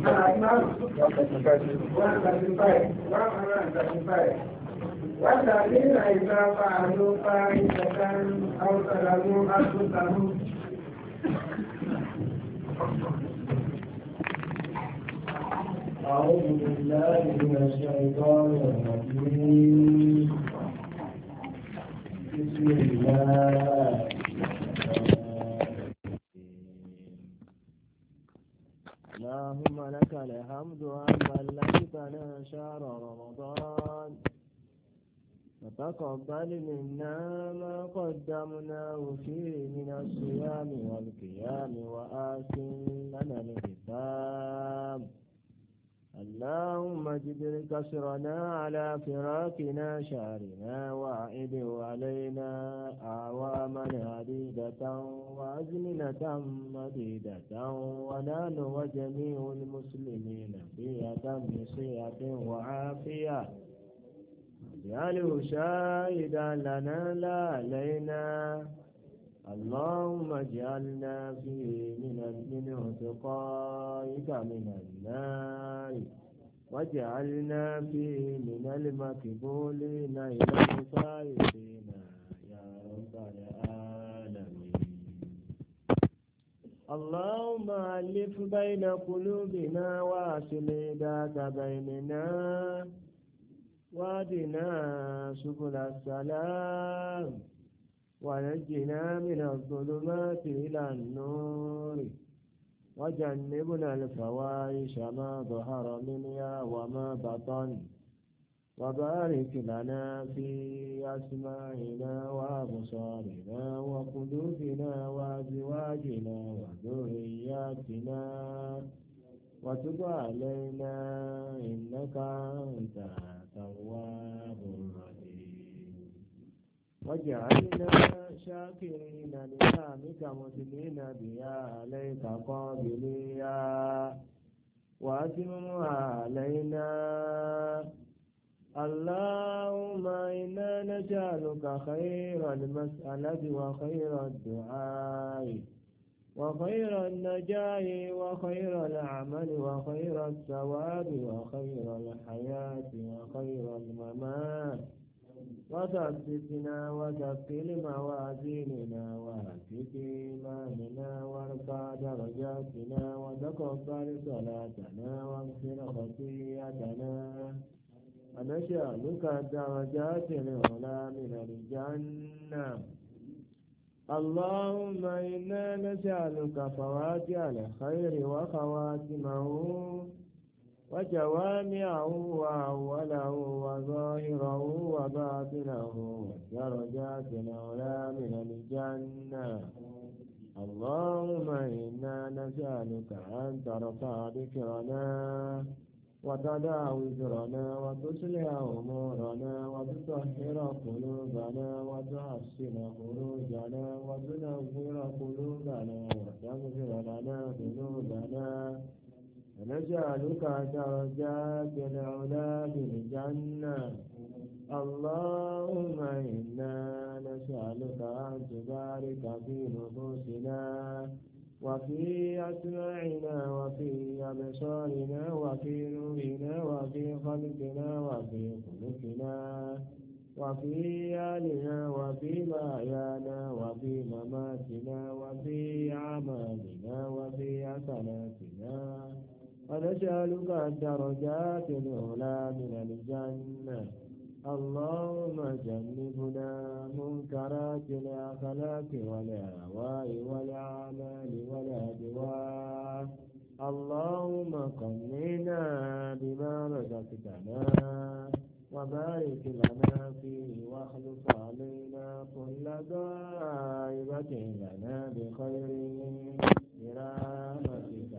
والذين إذا فعلوا فاحشة أو ظلموا أنفسهم أعوذ بالله من الشيطان الرجيم بسم الله اللهم لك الحمد أن بلغتنا شهر رمضان وتقبل منا ما قدمناه فيه من الصيام والقيام وآسن لنا الختام اللهم اجبر كسرنا على فراقنا شهرنا وأعد علينا أعواما عديدة وأزمنة مديدة ونحن وجميع المسلمين في أتم صحة وعافية اجعله شاهدا لنا لا علينا اللهم اجعلنا فيه من عتقائك من النار واجعلنا فيه من المقبولين إلى الفائزين يا رب العالمين اللهم ألف بين قلوبنا واصل ذات بيننا واهدنا سبل السلام ونجنا من الظلمات إلى النور وجنبنا الفواحش ما ظهر منها وما بطن وبارك لنا في أسماعنا وأبصارنا وقلوبنا وأزواجنا وذرياتنا وتب علينا إنك أنت التواب الرحيم واجعلنا شاكرين لنعمك مثنين بها عليك قابليا وأتمها علينا اللهم إنا نسألك خير المسألة وخير الدعاء وخير النجاة وخير العمل وخير الثواب وخير الحياة وخير الممات وثبتنا وثقل موازيننا وهتك إيماننا وارفع درجاتنا وتقبل صلاتنا واغفر خطيئتنا ونسألك الدرجات العلى من الجنة اللهم إنا نسألك فواتح الخير وخواتمه وجوامعه وأوله وظاهره وباطنه والدرجات العلى من الجنة اللهم إنا نسألك أن ترفع ذكرنا وتدع وزرنا وتصلح أمورنا وتطهر قلوبنا وتحسن خروجنا وتنور قلوبنا وتغفر لنا ذنوبنا ونسألك درجات العلا في الجنة اللهم إنا نسألك أن تبارك في نفوسنا وفي أسماعنا وفي أبصارنا وفي نورنا وفي خلقنا وفي خلقنا وفي آلنا وفي محيانا وفي مماتنا وفي أعمالنا وفي حسناتنا ونسألك الدرجات العلى من الجنة اللهم جنبنا منكرات الأخلاق والأهواء والأعمال والأدواء اللهم قنعنا بما رزقتنا وبارك لنا فيه واخلف علينا كل غائبة لنا بخير برحمتك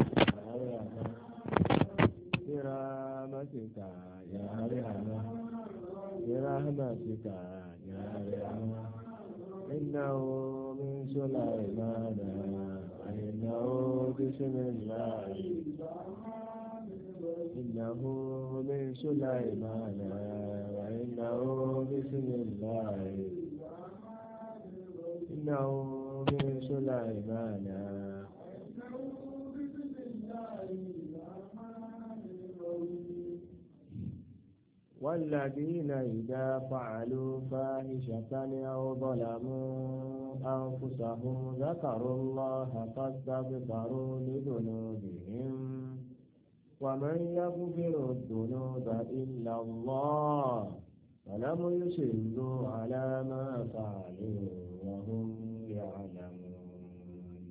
برحمتك يا أرحم برحمتك يا أرحم إنه من سليمان وإنه بسم الله إنه من سليمان وإنه بسم الله إنه من سليمان والذين إذا فعلوا فاحشة أو ظلموا أنفسهم ذكروا الله فاستغفروا لذنوبهم ومن يغفر الذنوب إلا الله ولم يصروا على ما فعلوا وهم يعلمون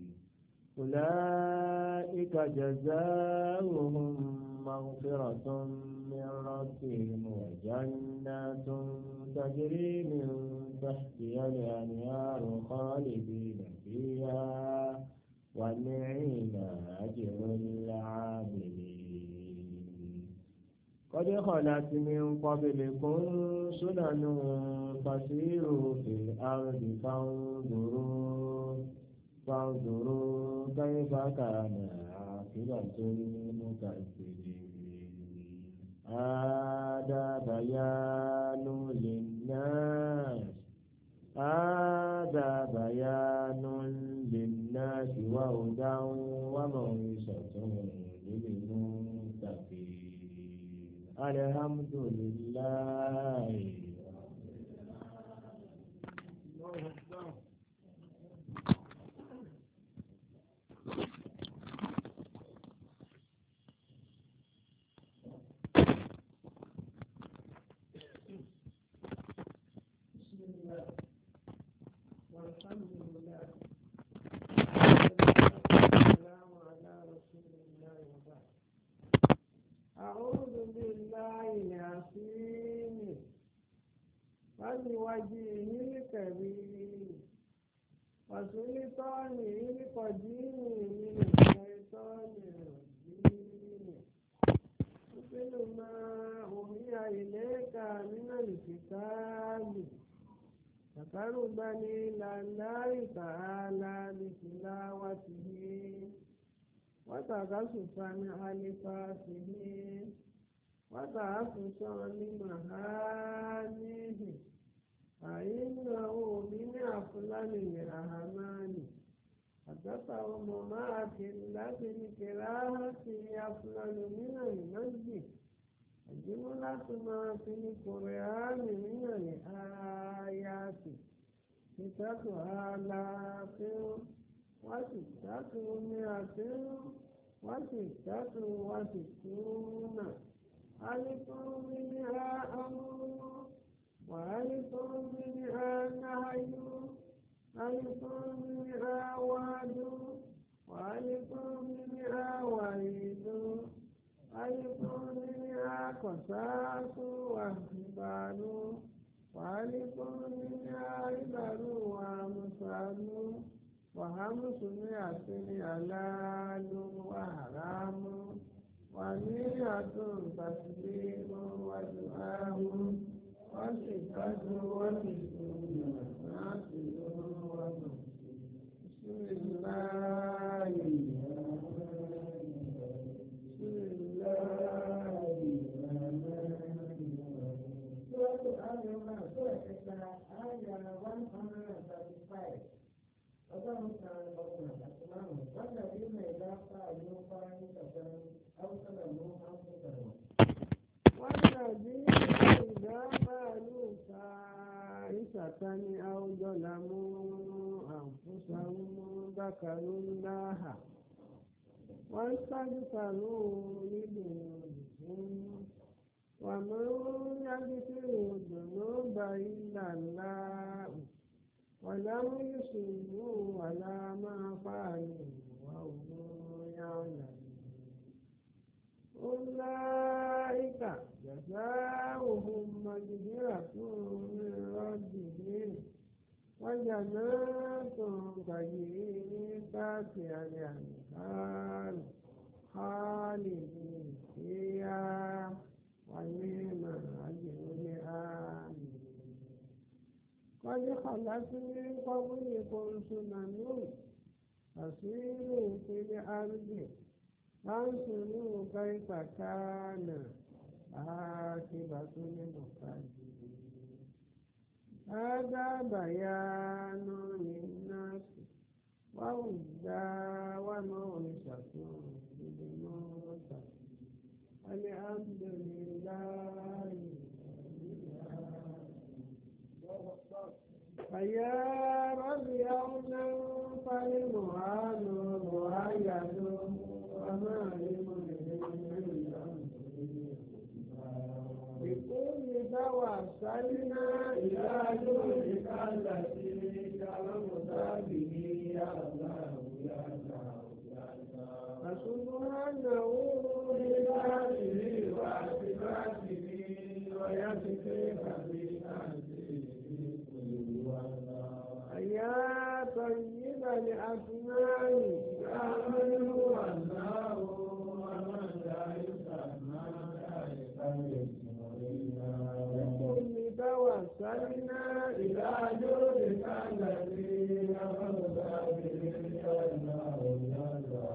أولئك جزاؤهم مغفرة من ربهم وجنات تجري من تحتها الأنهار خالدين فيها ونعم أجر العاملين قد خلت من قبلكم سنن فسيروا في الأرض فانظروا كيف كان عاقبة المكذبين هذا بيان للناس وهدى وموعظة للمتقين الحمد لله. والحمد لله والسلام على رسول الله وبعد. أعوذ بالله العظيم وبوجهه الكريم وسلطانه القديم من الشيطان الرجيم مثل ما أوحي إليك من الكتاب تقربا إلى الله تعالى بتلاوته وتقصفا ألفاظه وتحفظا لمعانيه فإنه من أفضل الأعمال وتفهم مع قلة الكراهة أفضل من المجد وجملة ما في القرآن من الآيات 666 ألف منها أمر وألف منها نهي ألف منها وعد وألف منها وعيد ألف منها قصاص وأخبار وألف منها عبر وأمثال و500 حلال وحرام و100 تسليم ودعاء و6 و60 ناصر بسم الله والذين إذا فعلوا فاحشة أو ظلموا أنفسهم ذكروا الله واستغفروا لذنوبهم ومن يغفر الذنوب إلا الله ولم يصروا على ما فعلوا وهم يعلمون أولئك جزاؤهم مغفرة من ربهم وجنات تجري من تحتها الأنهار خالدين فيها ونعم أجر العاملين قد خلت من قبلكم سنن فسيروا في الأرض فانظروا كيف كان عاقبة المكذبين هذا بيان للناس وهدى وموعظة للمتقين الحمد لله àyà rọ́bì ọ̀nà fálẹ́mù àánú àyàdó ọmọ àlẹ́mù ìkúni báwà sálínà ìlàjò ìkàlà sí kàlámùsáàbì ní àgbà òyàgbà àṣùgbọ́nàwó níláàrí wà sí láti ní ọ̀yá ti fẹ́ àbí àti àyà tọ̀yìnbà ní àtúnáàrí káàmù wà náà àmàdà ìkùnì báwà sálínà ìlàjò ìkàlà sí kàlámùsáàbì ní àgbà òyàgbà.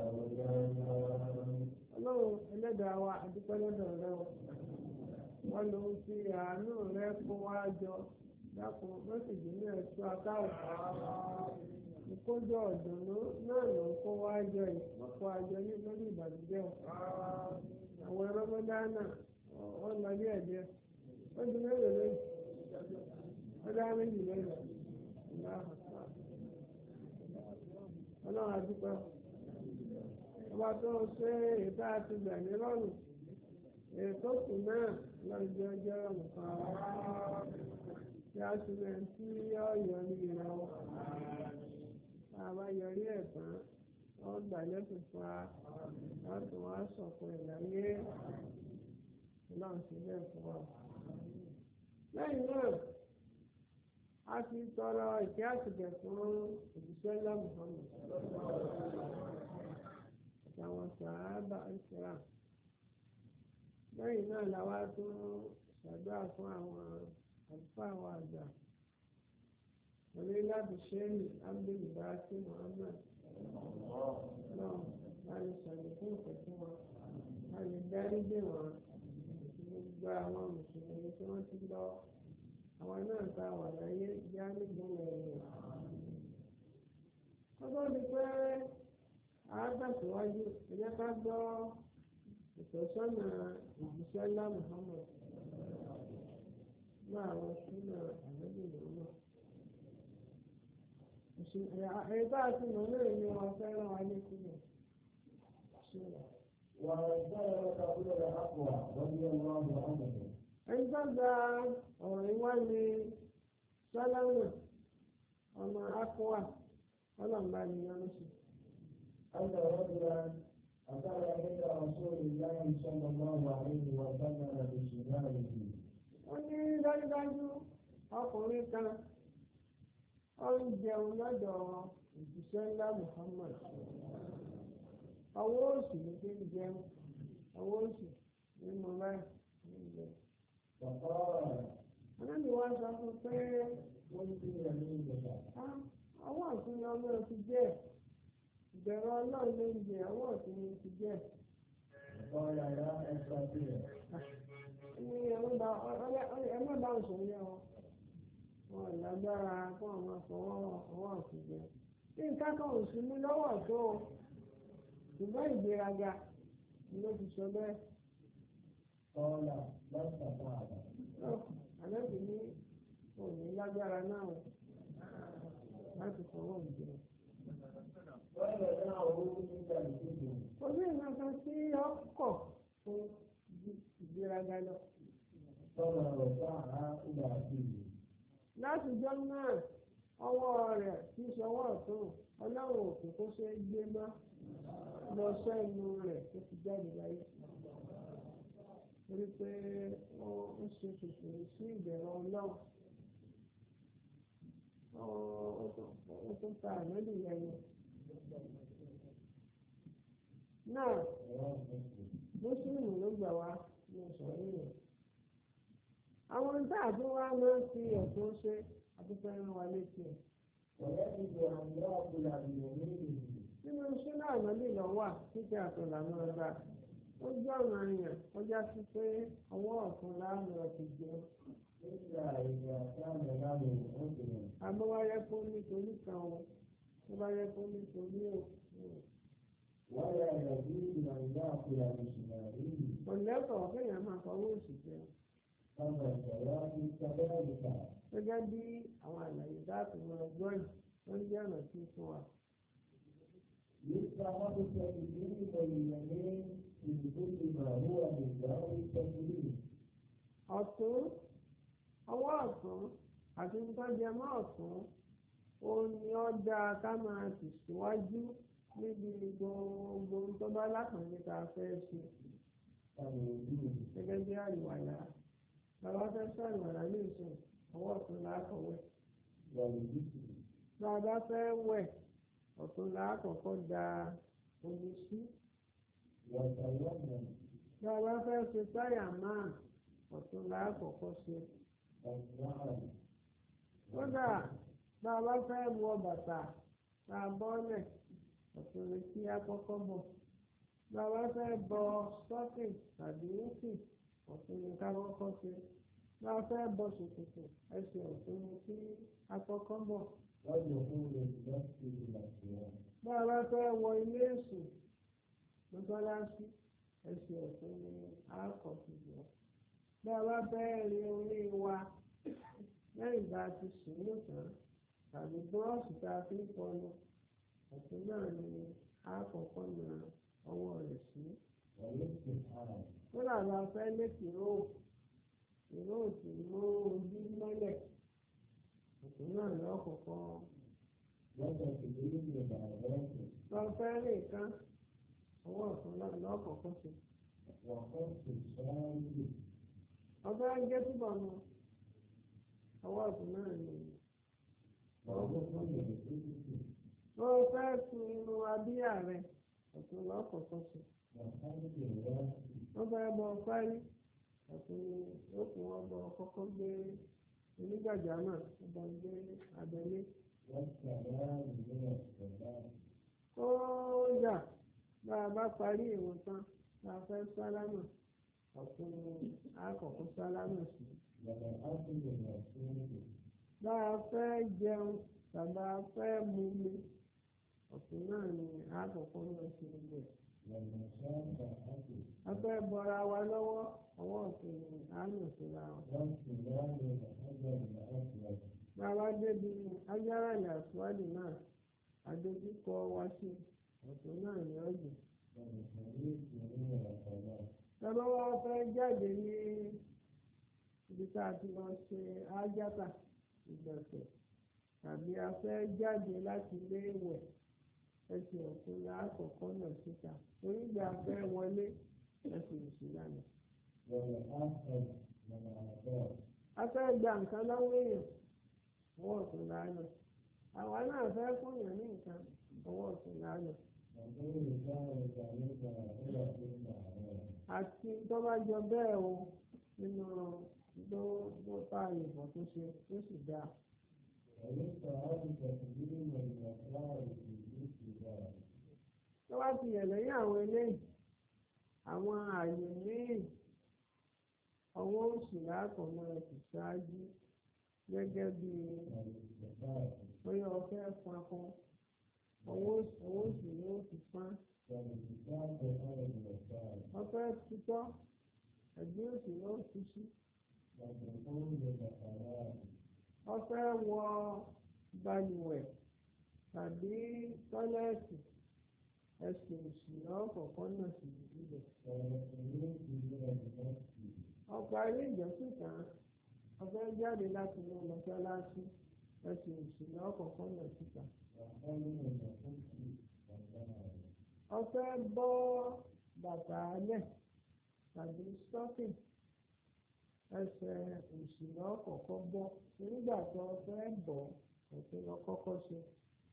Ọlọ́run ẹlẹ́dàá wa àdúpẹ́ lọ́dọ̀ rẹ o wọ́n ló ń fi àánú rẹ kó wá jọ dákun mọ́sìdì ní ẹ̀ṣọ́ akáwọ̀ ìkójọ ọ̀dùnnú náà ló ń kó wá jọ yìí wọ́n kó àjọ ní lórí ìbànújẹ́ o àwọn ẹ̀rọ mọ́dánà wọ́n lọ ní ẹ̀jẹ̀ ó di mélòó lóyún ó dá méjì lóyún Ọlọ́run àdúpẹ́ ọba tó ń ṣe ètò àti gbẹ̀mí lọ́rùn ètò kù náà lọ́jọ́ ọjọ́ nǹkan tí a ti rẹ̀ tí ọ̀yọ́ ní ìrànwọ́ àbá yọrí ẹ̀ tán wọ́n gbà lẹ́sùn fún wa láti wá sọ̀kan ìlàyé náà sílẹ̀ fún wa. lẹ́yìn náà a ti tọrọ ìkẹ́ àtìgbẹ̀ fún òṣìṣẹ́ ńlá Muhammad àwọn sàábà ìṣẹ́ra lẹ́yìn náà làwa tó ṣàdúrà fún àwọn àlùfáà àwọn àgbà wọlé láti ṣẹ́yìn abdulbasi Muhammad náà láti ṣàlékún ìfẹ́ fún wọn láti dáríjì wọn gbogbo àwọn mùsùlùmí tí wọ́n ti lọ àwọn náà ta wà láyé já nígbìmọ̀ ẹ̀yìn. wọ́n tó di pé àátàsíwájú ẹ̀jẹ̀ ká gbọ́ ìtọ́sọ́nà ìjíṣẹ́ ńlá Muhammad náà àwọn sínú àlejò náà. èyí bá a ti mọ̀ náà ni wọ́n fẹ́ràn wa ní sílẹ̀. ẹni tó gba ọ̀rọ̀ ìwá ni sálámù ọmọ akọ́wà ọlọ́mọba ni wọ́n ń sọ. أن رجلا أتى إلى رسول الله صلى الله عليه وسلم بشماله. wọ́n ní dájúdájú ọkùnrin kan ó ń jẹun lọ́dọ̀ òṣìṣẹ́ ńlá Muhammad ọwọ́ òsì ló fi ń jẹun ọwọ́ òsì nínú báyìí ń jẹun. wọ́n ní wọ́n sọ fún pé ọwọ́ ọ̀tún ni ọmọ ẹ ti jẹ́ ìbẹ̀rù ọlọ́run ló ń jẹ ọwọ́ ọ̀tún ni ti jẹ́. ẹ má bá ń sọ yẹ wọn lágbára kó àwọn afọwọ́ ọwọ́ ọ̀tún jẹ. bí nǹkan kan ò sí mú lọ́wọ́ tó o ṣùgbọ́n ìgbéraga ni ló ti sọ bẹ́ẹ̀. àlejò ní òní lágbára náà láti fọwọ́ ìjẹ. Ojú ìmọ̀kan tí ọkọ̀ fún ìgbéraga lọ. Látijọ́ náà ọwọ́ rẹ̀ tí sọwọ́ ọ̀tún ọlọ́run òkú kó ṣe é gbé mọ́ lọ sẹ́nu rẹ̀ tó fi jáde láyé. Torí pé ó ṣe kòkòrò sí ìbẹ̀rẹ̀ ọlọ́run. Ó tún ta àmọ́lì lẹ́yìn. Náà mùsùlùmí ló gbà wá ní ìsọ̀rí rẹ̀. Àwọn tá a tún wá máa ń fi ẹ̀sùn ṣe àtúntò ẹran wa létí ẹ̀. Nínú súnà àmọ́lì lọ wà títí àtọ̀lànà ọba ó jẹ́ ọ̀nà àyàn ọjà sí pé ọwọ́ ọ̀tún láàmú ọ̀tún jẹun. Àmọ́ wáyé fún nítorí kan o tó bá yẹ fún nítorí o. Ọ̀lẹ́kọ̀ọ́ kéèyàn máa fọwọ́ òsì jẹun gẹ́gẹ́ bí àwọn àlàyé láti mọ ọgbọ́n yìí wọ́n jẹ́ ọ̀nà tí fún wa. ọ̀tún ọwọ́ ọ̀tún àti nítọ́jẹmọ́ ọ̀tún òun ni ó dáa ká máa tẹ̀síwájú níbi gbogbo tó bá lákànlé tá a fẹ́ ṣe. gẹ́gẹ́ bí àlùwàlá bàbá fẹ́ sọ àlùwàlá ní ìsìn ọwọ́ ọ̀tún lákọ̀wé. bàbá fẹ́ wẹ̀ ọ̀tún lákọ̀ọ́kọ́ da omi sí. bàbá fẹ́ ṣe táyà máa ọ̀tún lákọ̀ọ́kọ́ ṣe. kódà bàbá fẹ́ wọ bàtà tá a bọ́lẹ̀ ọ̀tún ni kí á kọ́kọ́ bọ̀. bàbá fẹ́ bọ sọ́kì tàbí wíkì ọ̀tún ni ká kọ́kọ́ ṣe. bàbá fẹ́ bọ ṣòkòtò ẹsẹ̀ ọ̀tún ni kí á kọ́kọ́ bọ̀. bàbá fẹ́ wọ ilé èṣù mọ́sálásí ẹsẹ̀ ọ̀tún ni á kọ́ sí bọ̀. bàbá fẹ́ rin orí wa lẹ́yìn bá a ti sùn lóṣàn tàbí búrọ́ọ̀ṣì tá a fi ń fọnu ọ̀tún náà ni a kọ́kọ́ na ọwọ́ rẹ̀ sí. kódà bá a fẹ́ lé ìró tí mú ojú mọ́lẹ̀ ọ̀tún náà ni ọ̀kọ̀ọ̀kọ́. lọ fẹ́ lè kán ọwọ́ ọ̀tún náà ni ọ̀kọ̀ọ̀kọ́ sí. ọbẹ̀ ń gé túbọ̀ mu ọwọ́ ọ̀tún náà ni ọ̀kọ̀ọ̀kọ́ sí. wọ́n fẹ́ kun irun abíyá rẹ̀ ọ̀tún lọ́kọ̀ọ̀kan sí. wọ́n fẹ́ bọ parí ọ̀tún ó kún wọn bọ kọ́kọ́ gbé onígbàjámà ọba gbé abẹ́lé. kódà bá a bá parí ìwọ̀n tán bá a fẹ́ sálámà ọ̀tún àkọ́kọ́ sálámà sí. bá a fẹ́ jẹun tàbí a fẹ́ mumi ọ̀tún náà ni àkọ́kọ́ náà ṣe gbẹ̀. a fẹ́ bọra wa lọ́wọ́ ọwọ́ ọ̀tún ni a nà síra wọn. bàbá débi ajára ìyàsíwádìí náà àdójúkọ wá sí ọ̀tún náà ní ọ̀gbìn. bàbá wa fẹ́ jáde ní ibi tá a ti lọ ṣe ájátà ìgbọ̀nsẹ̀ tàbí a fẹ́ jáde láti ilé ìwẹ̀ ẹsẹ̀ ọ̀tún la àkọ́kọ́ náà síta torí ìgbà fẹ́ wọlé ẹsẹ̀ òsì lánàá. a fẹ́ gba nǹkan lọ́wọ́ èèyàn ọwọ́ ọ̀tún lánàá àwa náà fẹ́ fúnyàn ní nǹkan ọwọ́ ọ̀tún lánàá. àti tó bá jọ bẹ́ẹ̀ o nínú ló bá ìbọn tó ṣe tó sì dáa. tó bá ti yẹ̀ lẹ́yìn àwọn eléyìí àwọn ààyè míì ọwọ́ òsì lákọ̀ọ́mọ́ ẹ̀sìn ṣáájú gẹ́gẹ́ bí bóyá ọ̀fẹ́ fapọ̀ ọwọ́ òsì ni ó ti pán ọ̀fẹ́ tutọ́ ẹ̀gbẹ́ òsì ni ó ti sí ọ̀fẹ́ wọ balùwẹ̀ tàbí tọ́lẹ́ẹ̀tì ẹsẹ̀ òsì lọ́kọ̀ọ̀kan náà sì níbẹ̀. ọ̀pọ̀ ilé ìjọsìn kan ọ̀fẹ́ jáde láti mú mọ́ṣáláṣí ẹsẹ̀ òsì lọ́kọ̀ọ̀kan náà síta. ọ̀fẹ́ bọ́ bàtà alẹ̀ tàbí stocking ẹsẹ̀ òsì lọ́kọ̀ọ̀kan bọ́ nígbà tó ọ̀fẹ́ bọ̀ ọ̀tún lọ kọ́kọ́ ṣe.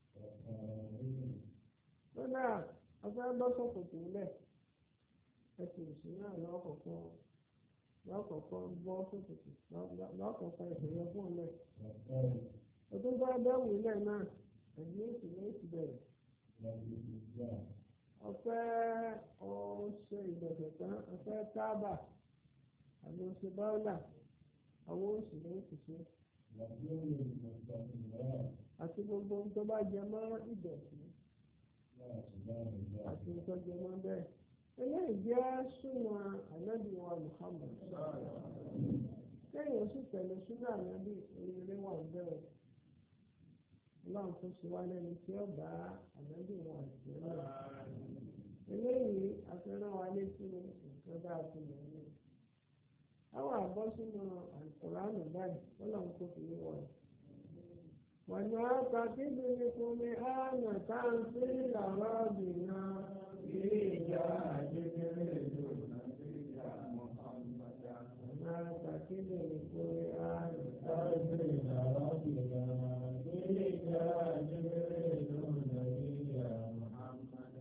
kódà ọ̀fẹ́ bọ́ sọ̀kòtò lẹ̀ ẹsẹ̀ òsì náà lọ́kọ̀ọ̀kan bọ́ sọ̀kòtò lọ́kọ̀ọ̀kan ìṣòro fún lẹ̀. òtún bá bẹ́wù ilẹ̀ náà ẹ̀mí òsì ló ti bẹ̀rẹ̀. ọ̀fẹ́ ọ̀ṣẹ́ ìgbọ̀nsẹ̀ tán ọ̀fẹ́ tábà àbí oṣù báwùlà àwọn oṣù ló ti ṣe. àti gbogbo ohun tó bá jẹ mọ́ ìdọ̀tí àti ohun tó jẹ mọ́ bẹ́ẹ̀. eléyìí jẹ́ súnmọ́ ànábì wa Muhammad kéèyàn sì tẹ̀lé súnà ànábì oríire wà bẹ́ẹ̀ ọlọ́run tó ṣe wá lẹ́nu tí ó bá ànábì wọn àti ẹ̀ náà eléyìí àfihàn wa létí nǹkan bá a ti lè ní àwọn àbọ̀ sínú àkùránù báyìí ọlọ́run tó fi wọ̀ ẹ́ wọ́n ní àpàkíbi ní kúmi àánà tá à ń sí ìlànà ọ̀gbìnà ilé ìjà àjẹjẹrẹ ìlú nàìjíríà mọ̀hánmádà wọ́n ní àpàkíbi ní kúmi àánà tá à ń sí ìlànà ọ̀gbìnà ilé ìjà àjẹjẹrẹ ìlú nàìjíríà mọ̀hánmádà.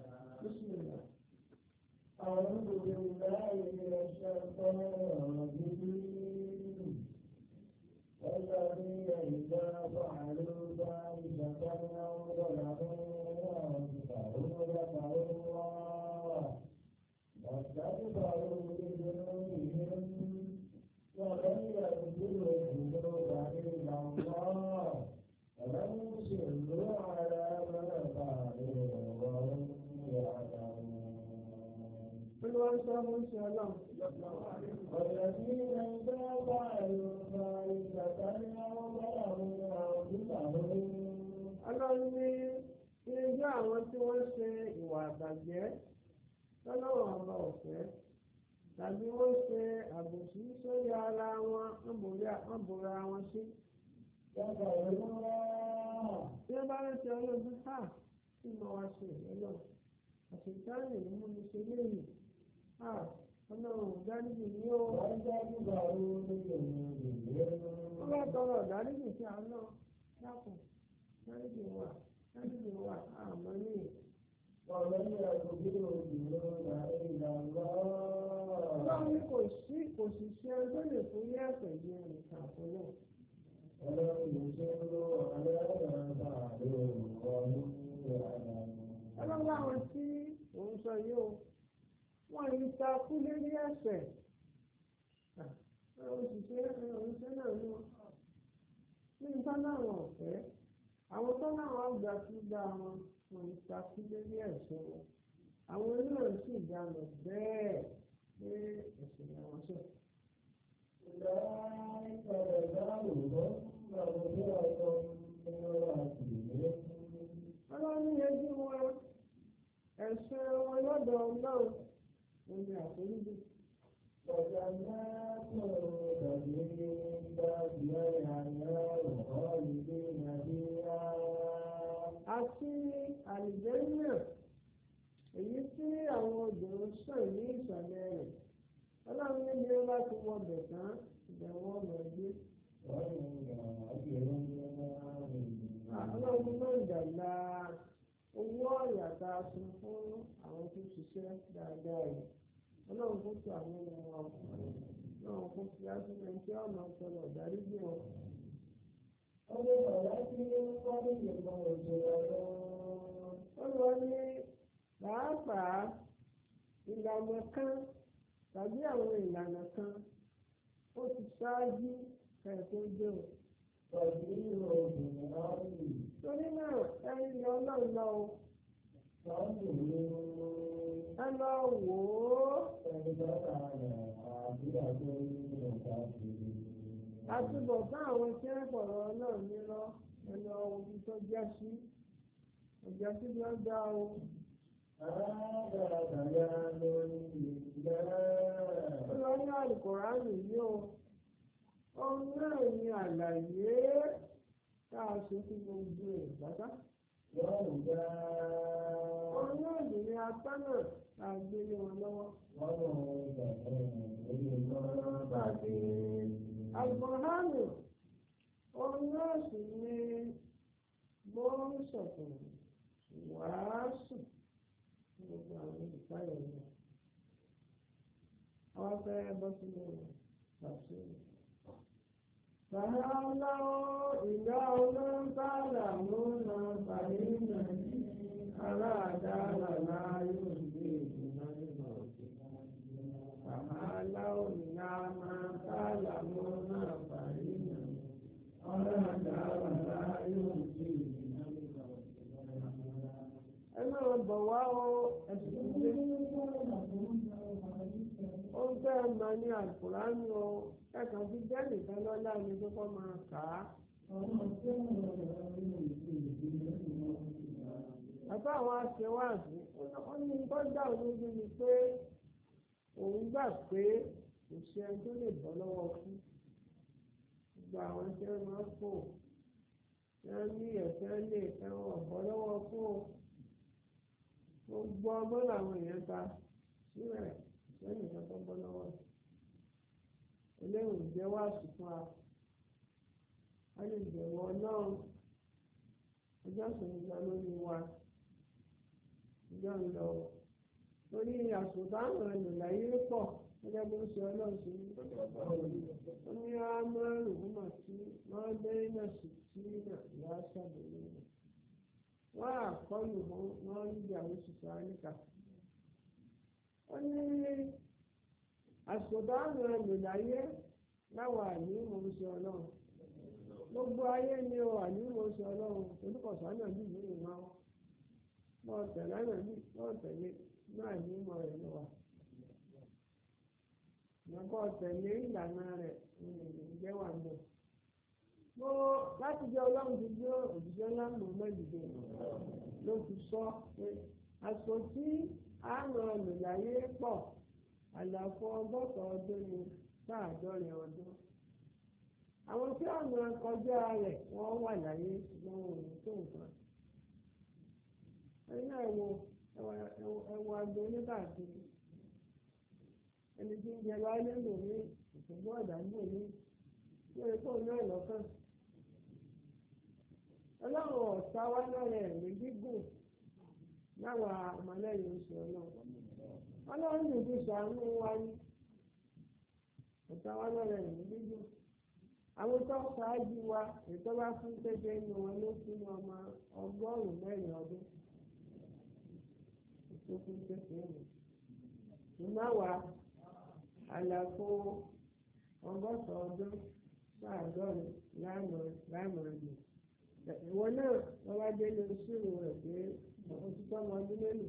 أعوذ بالله من الشيطان الرجيم والذين إذا فعلوا فاحشة أو ظلموا أنفسهم ذكروا الله واستغفروا لذنوبهم ومن يغفر الذنوب إلا الله ولم يصروا على ما فعلوا وهم يعلمون. والذين إذا فعلوا فاحشة أو ظلموا أنفسهم. Ọlọ́run ní ilé àwọn tí wọ́n ṣe ìwà àbàjẹ́ lọ́lọ́wọ́ ọba ọ̀fẹ́ tàbí wọ́n ṣe àbòsí sórí ara wọn wọ́n bòra wọn sí. Bí wọ́n bá ń ṣe ọlọ́dún ká tí mo wá ṣe ìrẹ́lọ́ àṣetánì ní mú mi ṣe léyìí ọlọ́run dáríjì ní ó. wọ́n bá tọrọ dáríjì sí àná dákun dáríjì wà àmọ́ ní. ọlọ́run ní kò sì ṣe ẹgbẹ́ lè fún ní ẹ̀sẹ̀ yìí nìkan àfọlọ́. ọlọ́run láwọn tí òun sọ yìí o wọ́n yìí ta kú lérí ẹ̀sẹ̀ òṣìṣẹ́ náà ní nígbà láwọn ọ̀fẹ́ àwọn tó láwọn àgbà tó dá wọn wọ́n yìí ta kú lérí ẹ̀sẹ̀ wọn àwọn náà sì dànù bẹ́ẹ̀ pé ẹ̀sẹ̀ làwọn sọ. ọlọ́run yẹjú wọn ẹ̀sẹ̀ wọn lọ́dọ̀ náà wọ́n ní àforíjì. ọ̀gá náà tó dàbí dábì àyà ọ̀họ́ ìdí nàìjíríà. àti àlìjẹ́nà èyí tí àwọn odò sàn ní ìsàlẹ̀ rẹ̀ ọlọ́run níbi ó bá ti wọbẹ̀ tán ìbẹ̀wò ọ̀nà gbé. ọlọ́run náà dàgbà owó ọ̀yà tá a san fún àwọn tó ṣiṣẹ́ dáadáa yìí ọlọ́run kó tó àwọn ọmọ wa ọlọ́run kó fi ásílẹ̀ tí ọ̀nà ọ̀sọ̀rọ̀ ọ̀darí gbé wọn. ọdún ọ̀la tí wọ́n ní ìgbìmọ̀ òṣèlú ọlọ́wọ́ ní pàápàá ìlànà kan tàbí àwọn ìlànà kan ó ti ṣáájú ẹ̀kọ́ dé o. torí náà ẹni lọ náà lọ o. ẹ lọ wò ó. àtúbọ̀tán àwọn tí ń fọ̀rọ̀ náà ní lọ ẹ lọ ojú tó já sí ọjà tí wọ́n dá o. ó lọ ní àlùkòránì yìí o. ohun náà ní àlàyé tá a ṣe fún gbogbo ẹ̀ pátá. ohun náà sì ní apá náà tá a gbé lé wọn lọ́wọ́. àlùkòránì ohun náà sì ní mọ́sọ̀tún wàásù gbogbo àwọn ìpáyọ̀ náà. àwọn fẹ́ bọ́ sínú pàṣẹ. فهؤلاء إذا لم تعلمون فإن أراد لنا يصيبنا الموت فهؤلاء إذا ما تعلمون فإن أراد لنا يصيبنا ẹ máa bọ̀ wá o ẹ̀sìn ilé ohun tẹ́ ẹ mọ̀ ní àlùkùránì o ẹ̀kan fi jẹ́ nìkan lọ́lá ni tó kọ́ máa kà á. àbá àwọn aṣèwádìí ó ní tọ́jà olójú ni pé òun gbà pé kò sí ẹni tó lè bọ́ lọ́wọ́ kú gbogbo àwọn tí wọ́n máa ń fò wọ́n ní ẹ̀fẹ́ lè ẹ̀wọ̀n ọ̀bọ̀ lọ́wọ́ kú gbogbo ọmọ làwọn èèyàn ta sílẹ̀ lẹ́yìn tó tọ́ bọ́ lọ́wọ́ eléyìí jẹ́ wá sùpá a lè bẹ̀rù ọlọ́run ọjọ́ ìṣòwò lórí wa ìjọ ń lọ torí àsùnbáwọn ẹlòláyé pọ̀ gẹ́gẹ́ bó ṣe ọlọ́run sí ó ní ámọ́rùn-ún mà tí wọ́n bẹ́ẹ̀ náà sì tí náà láṣàbẹ̀lẹ̀ náà wọ́n àkọlù wọn ń jà ó ṣiṣẹ́ àníkà ó ní àsùnbáwọn ẹlòláyé láwọn àní mo ń ṣe ọlọ́run gbogbo ayé ni ó àní mo ń ṣe ọlọ́run olùkọ̀sán náà bí ìlú ìwọ̀n wọ́n tẹ̀lé náà bí wọ́n tẹ̀lé náà ní ìmọ̀ rẹ̀ ló wà. Ìyàbọ̀ tẹ̀lé ìlànà rẹ̀ ìjẹ́ wà ń bọ̀. Mo láti jẹ́ ọlọ́run ti gbé òṣìṣẹ́ ńlá mọ̀ mẹ́jìdé ló ti sọ pé àsìkò tí àrùn olùláyé pọ̀ àlàfo ọgọ́ta ọdún ni sáàdọ́rin ọdún. Àwọn tí ọ̀nà kọjá rẹ̀ wọ́n wà láyé ṣùgbọ́n wọn ò ní tó nǹkan. Ẹ̀yin náà ẹ̀wọ̀ àgbẹ̀ oníkàkiri ẹni tí ń jẹ láyé lòmí ìṣògbọ́n ọ̀dà ń lòmí lórí tó náà lọ́kàn. Ọlọ́run ọ̀sá wá lọ́rẹ̀ ẹ̀mí gígùn láwa ọmọlẹ́yìn oṣù ọlọ́run. Ọlọ́run ní ti ṣàánú wa ní ọ̀sá wá lọ́rẹ̀ ẹ̀mí gígùn. Àwọn tó ṣáájú wa ètò bá fún kéde inú wọn ló fún ọmọ 100 ọdún. Ètò fún kéde inú. Ìmáwá àlàfo 100 ọdún sáàdọ́rin láìmọ̀ọ́dún. Ìwọ náà wọ́n wá dé lórí sírò rẹ̀ pé oṣù tọ́mọ ọdún mélòó.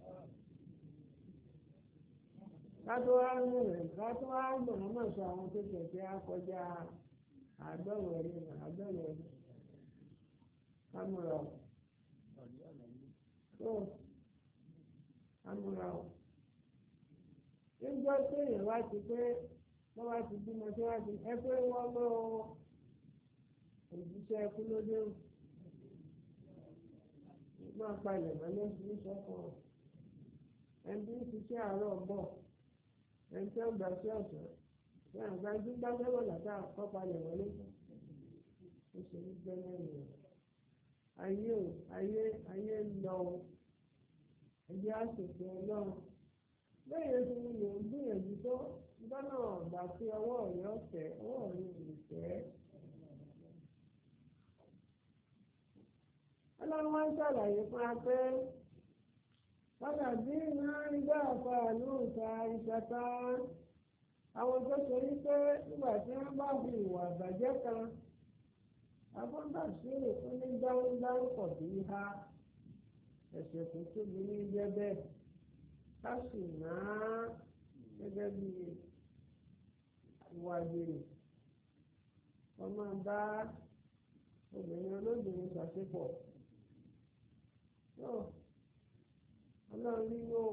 Kátó wá mọ̀ náà sọ àwọn tó tẹ̀sẹ̀ á kọjá 100 ọdún. Kámúra ọ̀. Kámúra ọ̀. Níjọ́ tí èèyàn wá ti pé wọ́n wá ti bímọ tí wọ́n ti ẹ pé wọ́n mọ́ òjíṣẹ́ ẹkú lóde o. Máa palẹ̀ mọ́ lẹ́sìn ní sọ́kàn. Ẹni tí ń ṣiṣẹ́ àárọ̀ bọ̀. Ẹni tí ó gbà sí ọ̀sán. Ṣé àgbà dúgbà sẹ́wọ̀n làtà kọ́ palẹ̀ mọ́ lẹ́sìn. Ó ṣe ní gbẹ́lẹ́ rẹ̀. Ayé ń lọ o. Ẹjẹ́ àṣèṣe ọlọ́run. Bẹ́ẹ̀ ni mo lè gbìyànjú tó gbọ́nà ọ̀gbà tí ọwọ́ rẹ̀ ọ̀tẹ̀ ọwọ́ rẹ̀ ò tẹ̀. Ọlọ́run wá ń ṣàlàyé fún wa pé pàtàkì náà ń gbà fa lóòótá ìṣàtà àwọn tó ṣe wípé nígbà tí wọ́n bá fi ìwà àbàjẹ́ kan abọ́ńdàṣírò tó ní dáhùndáhùn pọ̀ bí ha ẹ̀sẹ̀ tó tóbi ní jẹ́ bẹ́ẹ̀. Ká sì náà gẹ́gẹ́ bí ìwà àgbèrè ọmọ bá obìnrin olóbìnrin ṣàṣepọ̀ ọlọ́run nínú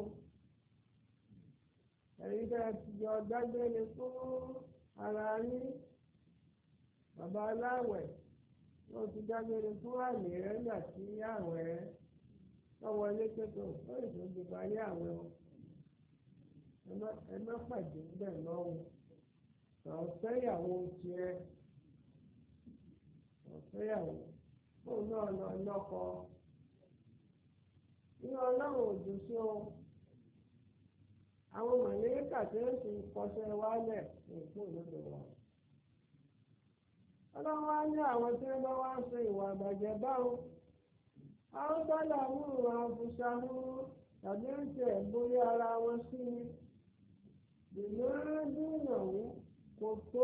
ẹ̀rí dáa ti yọ dágbére fún ara yín bàbá aláwẹ̀ wọ́n ti dágbére fún àlè rẹ̀ nígbà tí àwẹ̀ lọ́wọ́ ilé pẹ̀tọ́ ó lè tó di parí àwẹ̀ o. Ẹ má pàdé bẹ́ẹ̀ lọ́wọ́ ọ̀fẹ́yàwó tiẹ̀ ọ̀fẹ́yàwó fóun náà lọ lọ́kọ inú ọlọ́run òjò sí o àwọn mọ̀lẹ́kà tí ó sì kọsẹ̀ wálẹ̀ èkó lóde wọn. Ọlọ́run wá ní àwọn tí wọ́n bá wá ń ṣe ìwà àbàjẹ́ báwọn àwọn bọ́lá mú ìwà àbùsàmù tàbí ń tẹ̀ borí ara wọn sí i ìnáwó kò tó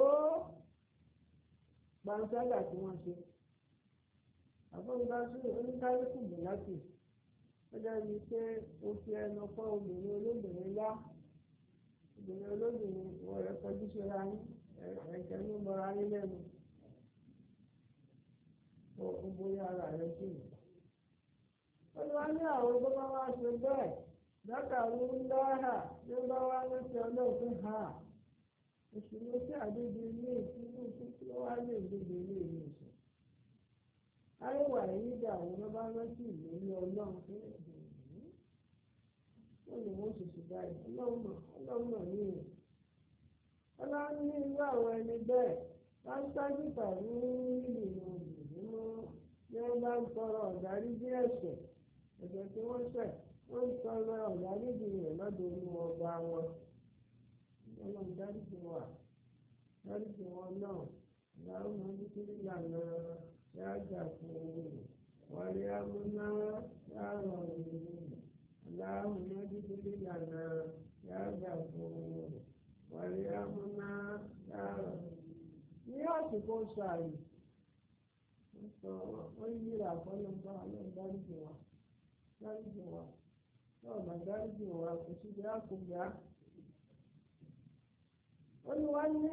gbanṣágà tí wọ́n ṣe àfọ̀nbáṣe oníkálukú bùlákì ó dájú pé ó fi ẹnu kọ́ obìnrin olóbìnrin lá obìnrin olóbìnrin rẹ̀ kọjú síra yín ẹ̀kẹ́ ló bọra yín lẹ́nu ó bóyá ara rẹ̀ sí i. olúwa ní àwọn tó bá wá ṣe bẹ́ẹ̀ dákàrú ńláhà ní bá wá rántí ọlọ́ọ̀tún ha òṣèlú tí àdébí ilé ìpínlẹ̀ òkú tí ó wá lè débi ilé ìlú ìṣẹ́. àìwà yìí dà àwọn bá rántí ìlérí ọlọ́run fún ìgbìyànjú wọ́n ní wọ́n ṣèṣì báyìí ọlọ́run náà ní ìwọ̀n. ọlọ́run ní irú àwọn ẹni bẹ́ẹ̀ wọ́n ń ṣáájú pàrọ̀ ìrìnà òdìdúmọ́ bí wọ́n bá ń tọrọ ọ̀dáríjì ẹ̀ṣẹ̀ tí wọ́n ṣẹ̀ wọ́n ń tọrọ ọ̀dáríjì rẹ̀ lọ́dọ̀ olúwọba wọn. ọlọ́run dáríjì wà dáríjì wọn náà ìyàwó máa ń dúró nílànà yáàjà fún owó wọlé amúná yàrá òyìnbó aláwọ̀ máa ń dúró nílànà yáàjà fún owó wọlé amúná yàrá ní àsìkò sààyè wọ́n yíra àfọlọ́gbà ọlọ́run dáríjì wà náà bá dáríjì wà kò sí bí àkùgbà. olúwa ní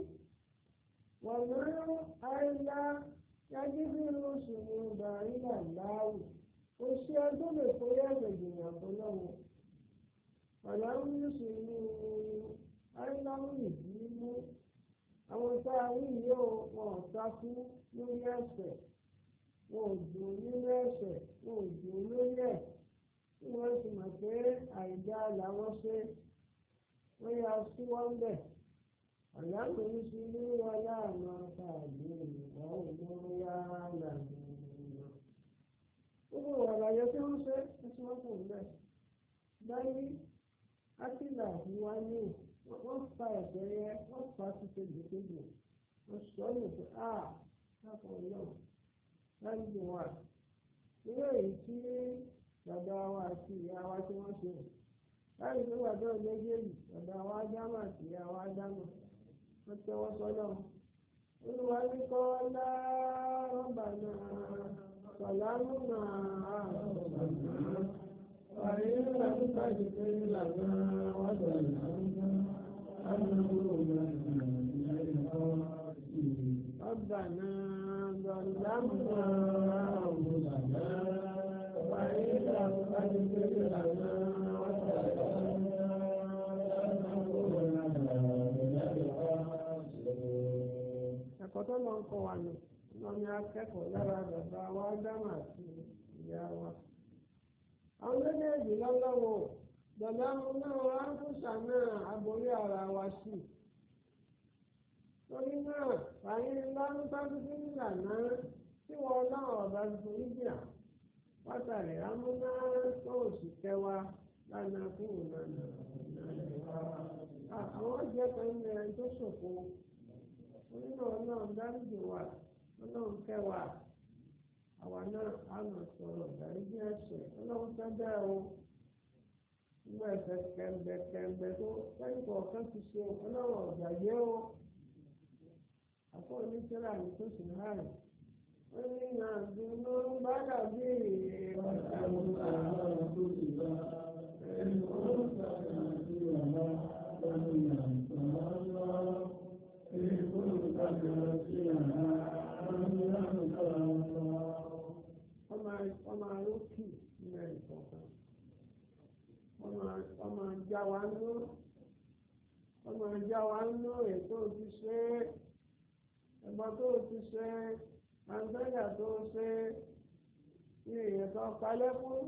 wọ̀nà àìlá yájú bí oṣù ní ọgbà ìlà láàwù kò sí ọdún lè kó yàgbẹ̀ jìnnà fọlọ́wọ́ ọ̀làwù oṣù ní àìláwù ìdí mú àwọn tá a wí yóò wọn ò sáfú lórí ẹ̀ṣẹ̀ wọn ò dùn nínú ẹ̀ṣẹ̀ wọn ò dùn lórí ẹ̀ tí wọ́n sì mọ̀ pé àìdá làwọn ṣe wọ́n yà sí wọ́n bẹ̀. àyàwó ní sí ní wọn láàmú tàbí ìwà òun yá làbí ìlú. gbogbo àlàyé tí wọ́n ṣe é tí wọ́n kò lẹ̀. báyìí átìlà ìwà ní wọ́n fa ẹ̀jẹ̀ yẹn wọ́n fa títí gbèdégbè wọ́n sọ ọ́ nìkan lápò náà láti dùn wá. irú èyí tí bàbá wa àti ìyá wa tí wọ́n ṣe láti tó wà bẹ́ẹ̀ méjèèjì bàbá wa dámà àti ìyá wa dámà wọ́n tẹ́wọ́ sọ́nà. olúwa ní kọ́ lárọ́bà náà sàlámù náà àrọ̀bà náà wàyí ńlá tó bàjẹ́ pé ńlá náà wọ́n bẹ̀rẹ̀ náà. ربنا ظلمنا أنفسنا وإن لم تغفر لنا وترحمنا لنكونن من الخاسرين. ẹ̀kọ́ tó lọ ń kọ́ wa nù wọ́n ní akẹ́kọ̀ọ́ lára bàbá wa dámà sí ìyá wa. àwọn méjèèjì lọ́lọ́wọ́ bàbá náà ránkúṣà náà aborí ara wa sí. torí náà fàyín lọ́dún tọ́dún nílànà tí wọ́n láwọn ọ̀bá forí jà pátálẹ̀ amúná tó oṣù kẹwàá lánàá fún ìlànà àwọn jẹ́ kan ní ẹni tó ṣòfò onínà ọlọ́run dáríjì wà ọlọ́run kẹwàá àwa náà á nà sọ̀rọ̀ dáríjì ẹ̀ṣẹ̀ ọlọ́run fẹ́ bẹ́ẹ̀ o nígbà ẹ̀fẹ̀ kẹ̀ǹbẹ̀ tó lẹ́yìn kọ̀ọ̀kan ti ṣe ọlọ́run ọ̀gbà yé o. àpò oníṣẹ́lá ní tó sì náà rẹ̀ wọ́n ní àdúgbò bá dàbí ọ̀sẹ̀ àwọn tó ti bá ẹni ọ̀rọ̀ sábà sí ọ̀la lọ́dún ìyàtọ̀ lọ́wọ́ èyí kó ló sábà sí ọ̀la lọ́dún ìyàtọ̀ lọ́wọ́. ọmọ arókì ní ẹ̀rí kọ̀ọ̀kan ọmọ ajá wa ń lò ètò ti ṣe ẹ̀gbọ́n tó ti ṣe àǹtẹ́yà tó ṣe ní èèyàn kan palẹ́ fún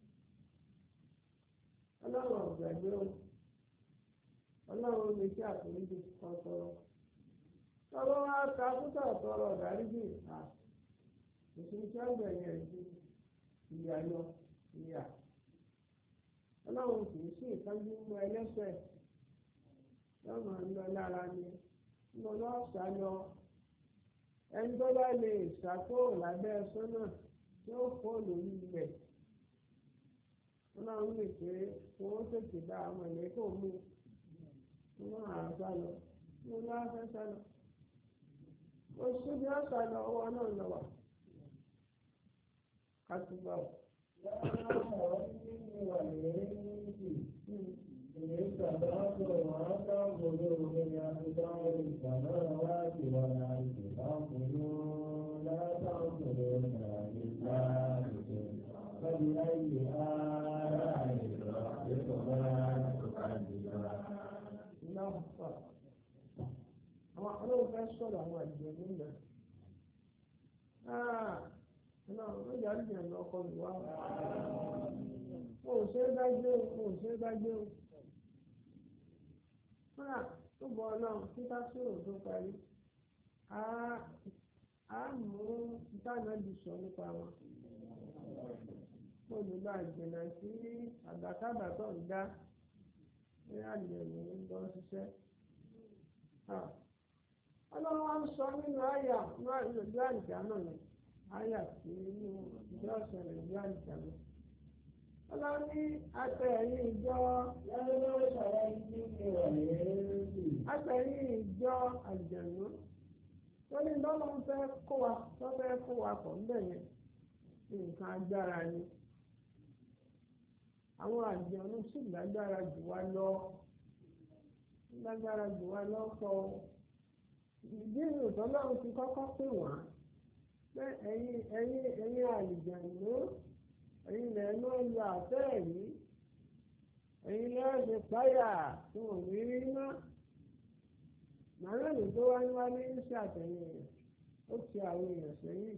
ọlọ́run ọ̀gbẹ̀gbẹ́ o ọlọ́run lè ṣe àforíjì kan tọrọ tọrọ wá ka púpọ̀ tọrọ ọ̀dáríjì òṣèlú tí wọ́n gbẹ̀yìn ẹ̀ ju ìyá lọ ìyá ọlọ́run kì í sí ìtọ́jú mú ẹlẹ́sẹ̀ lọ́nà lọ lára ni mo lọ́ọ́ sá lọ. ẹni tó bá lè ṣàkóò lábẹ́ sọ́nà tí ó fọ́ lórí ilẹ̀ ọlọ́run lè pé kí wọ́n tètè bá àwọn ẹ̀lẹ́kọ̀ọ́ mú kí wọ́n àá sá lọ mo lọ́wọ́ fẹ́ sá lọ. oṣù bí wọ́n sá lọ ọwọ́ náà lọ wà ká tún bá wà. aláàbùkà àwọn ọlọ́run fẹ́ sọ̀rọ̀ àwọn àjẹ́ nílẹ̀ ọlọ́run ó yàrá ìjẹ̀lẹ̀ ọkọ mi wá mo ò ṣe é dájú mo ò ṣe é dájú fúnra tó bọ ọlọ́run títà sóòrò tó parí a mú ìtànà di sọ nípa wọn mo lè gba ìgbìnà sí àgbàkágbà tó ń dá ní àgbẹ̀wò ń lọ ṣiṣẹ́. ọlọ́run wa ń sọ nínú àyà ìlú àìjà náà ni àyà tí inú ìjọ ọ̀sẹ̀rẹ̀ ìlú àìjà náà. ọlọ́run ní atẹ̀yìn ìjọ atẹ̀yìn ìjọ àjẹ̀nú tó ní lọ́lọ́run fẹ́ kó wa tó fẹ́ kó wa pọ̀ ńbẹ̀ yẹn nǹkan agbára ni àwọn àjẹ̀nú sì lágbára jù wá lọ pọ̀ ìdí ìlú tọ́lọ́run ti kọ́kọ́ pè wọ́n pé ẹ̀yin àlìjẹ̀nú ẹ̀yin lẹ̀ náà lọ àtẹ́ẹ̀rí ẹ̀yin lẹ́yìn ṣe páyà tí wọ́n ní rí ná màálùú tó wá níwájú ń ṣe àtẹ̀yìn èèyàn ó ti àwọn èèyàn sẹ́yìn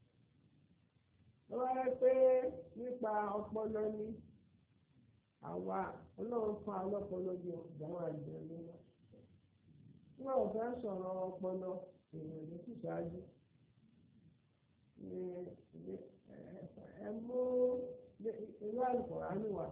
ó wáyé pé nípa ọpọlọ ni àwa ọlọ́run fún alọ́pọlọ ju àwọn àlìjẹ̀nú lọ nígbà wo fẹ́ sọ̀rọ̀ ọpọlọ èèyàn ló sì ṣáájú ẹ mú irú àlùkòránì wà.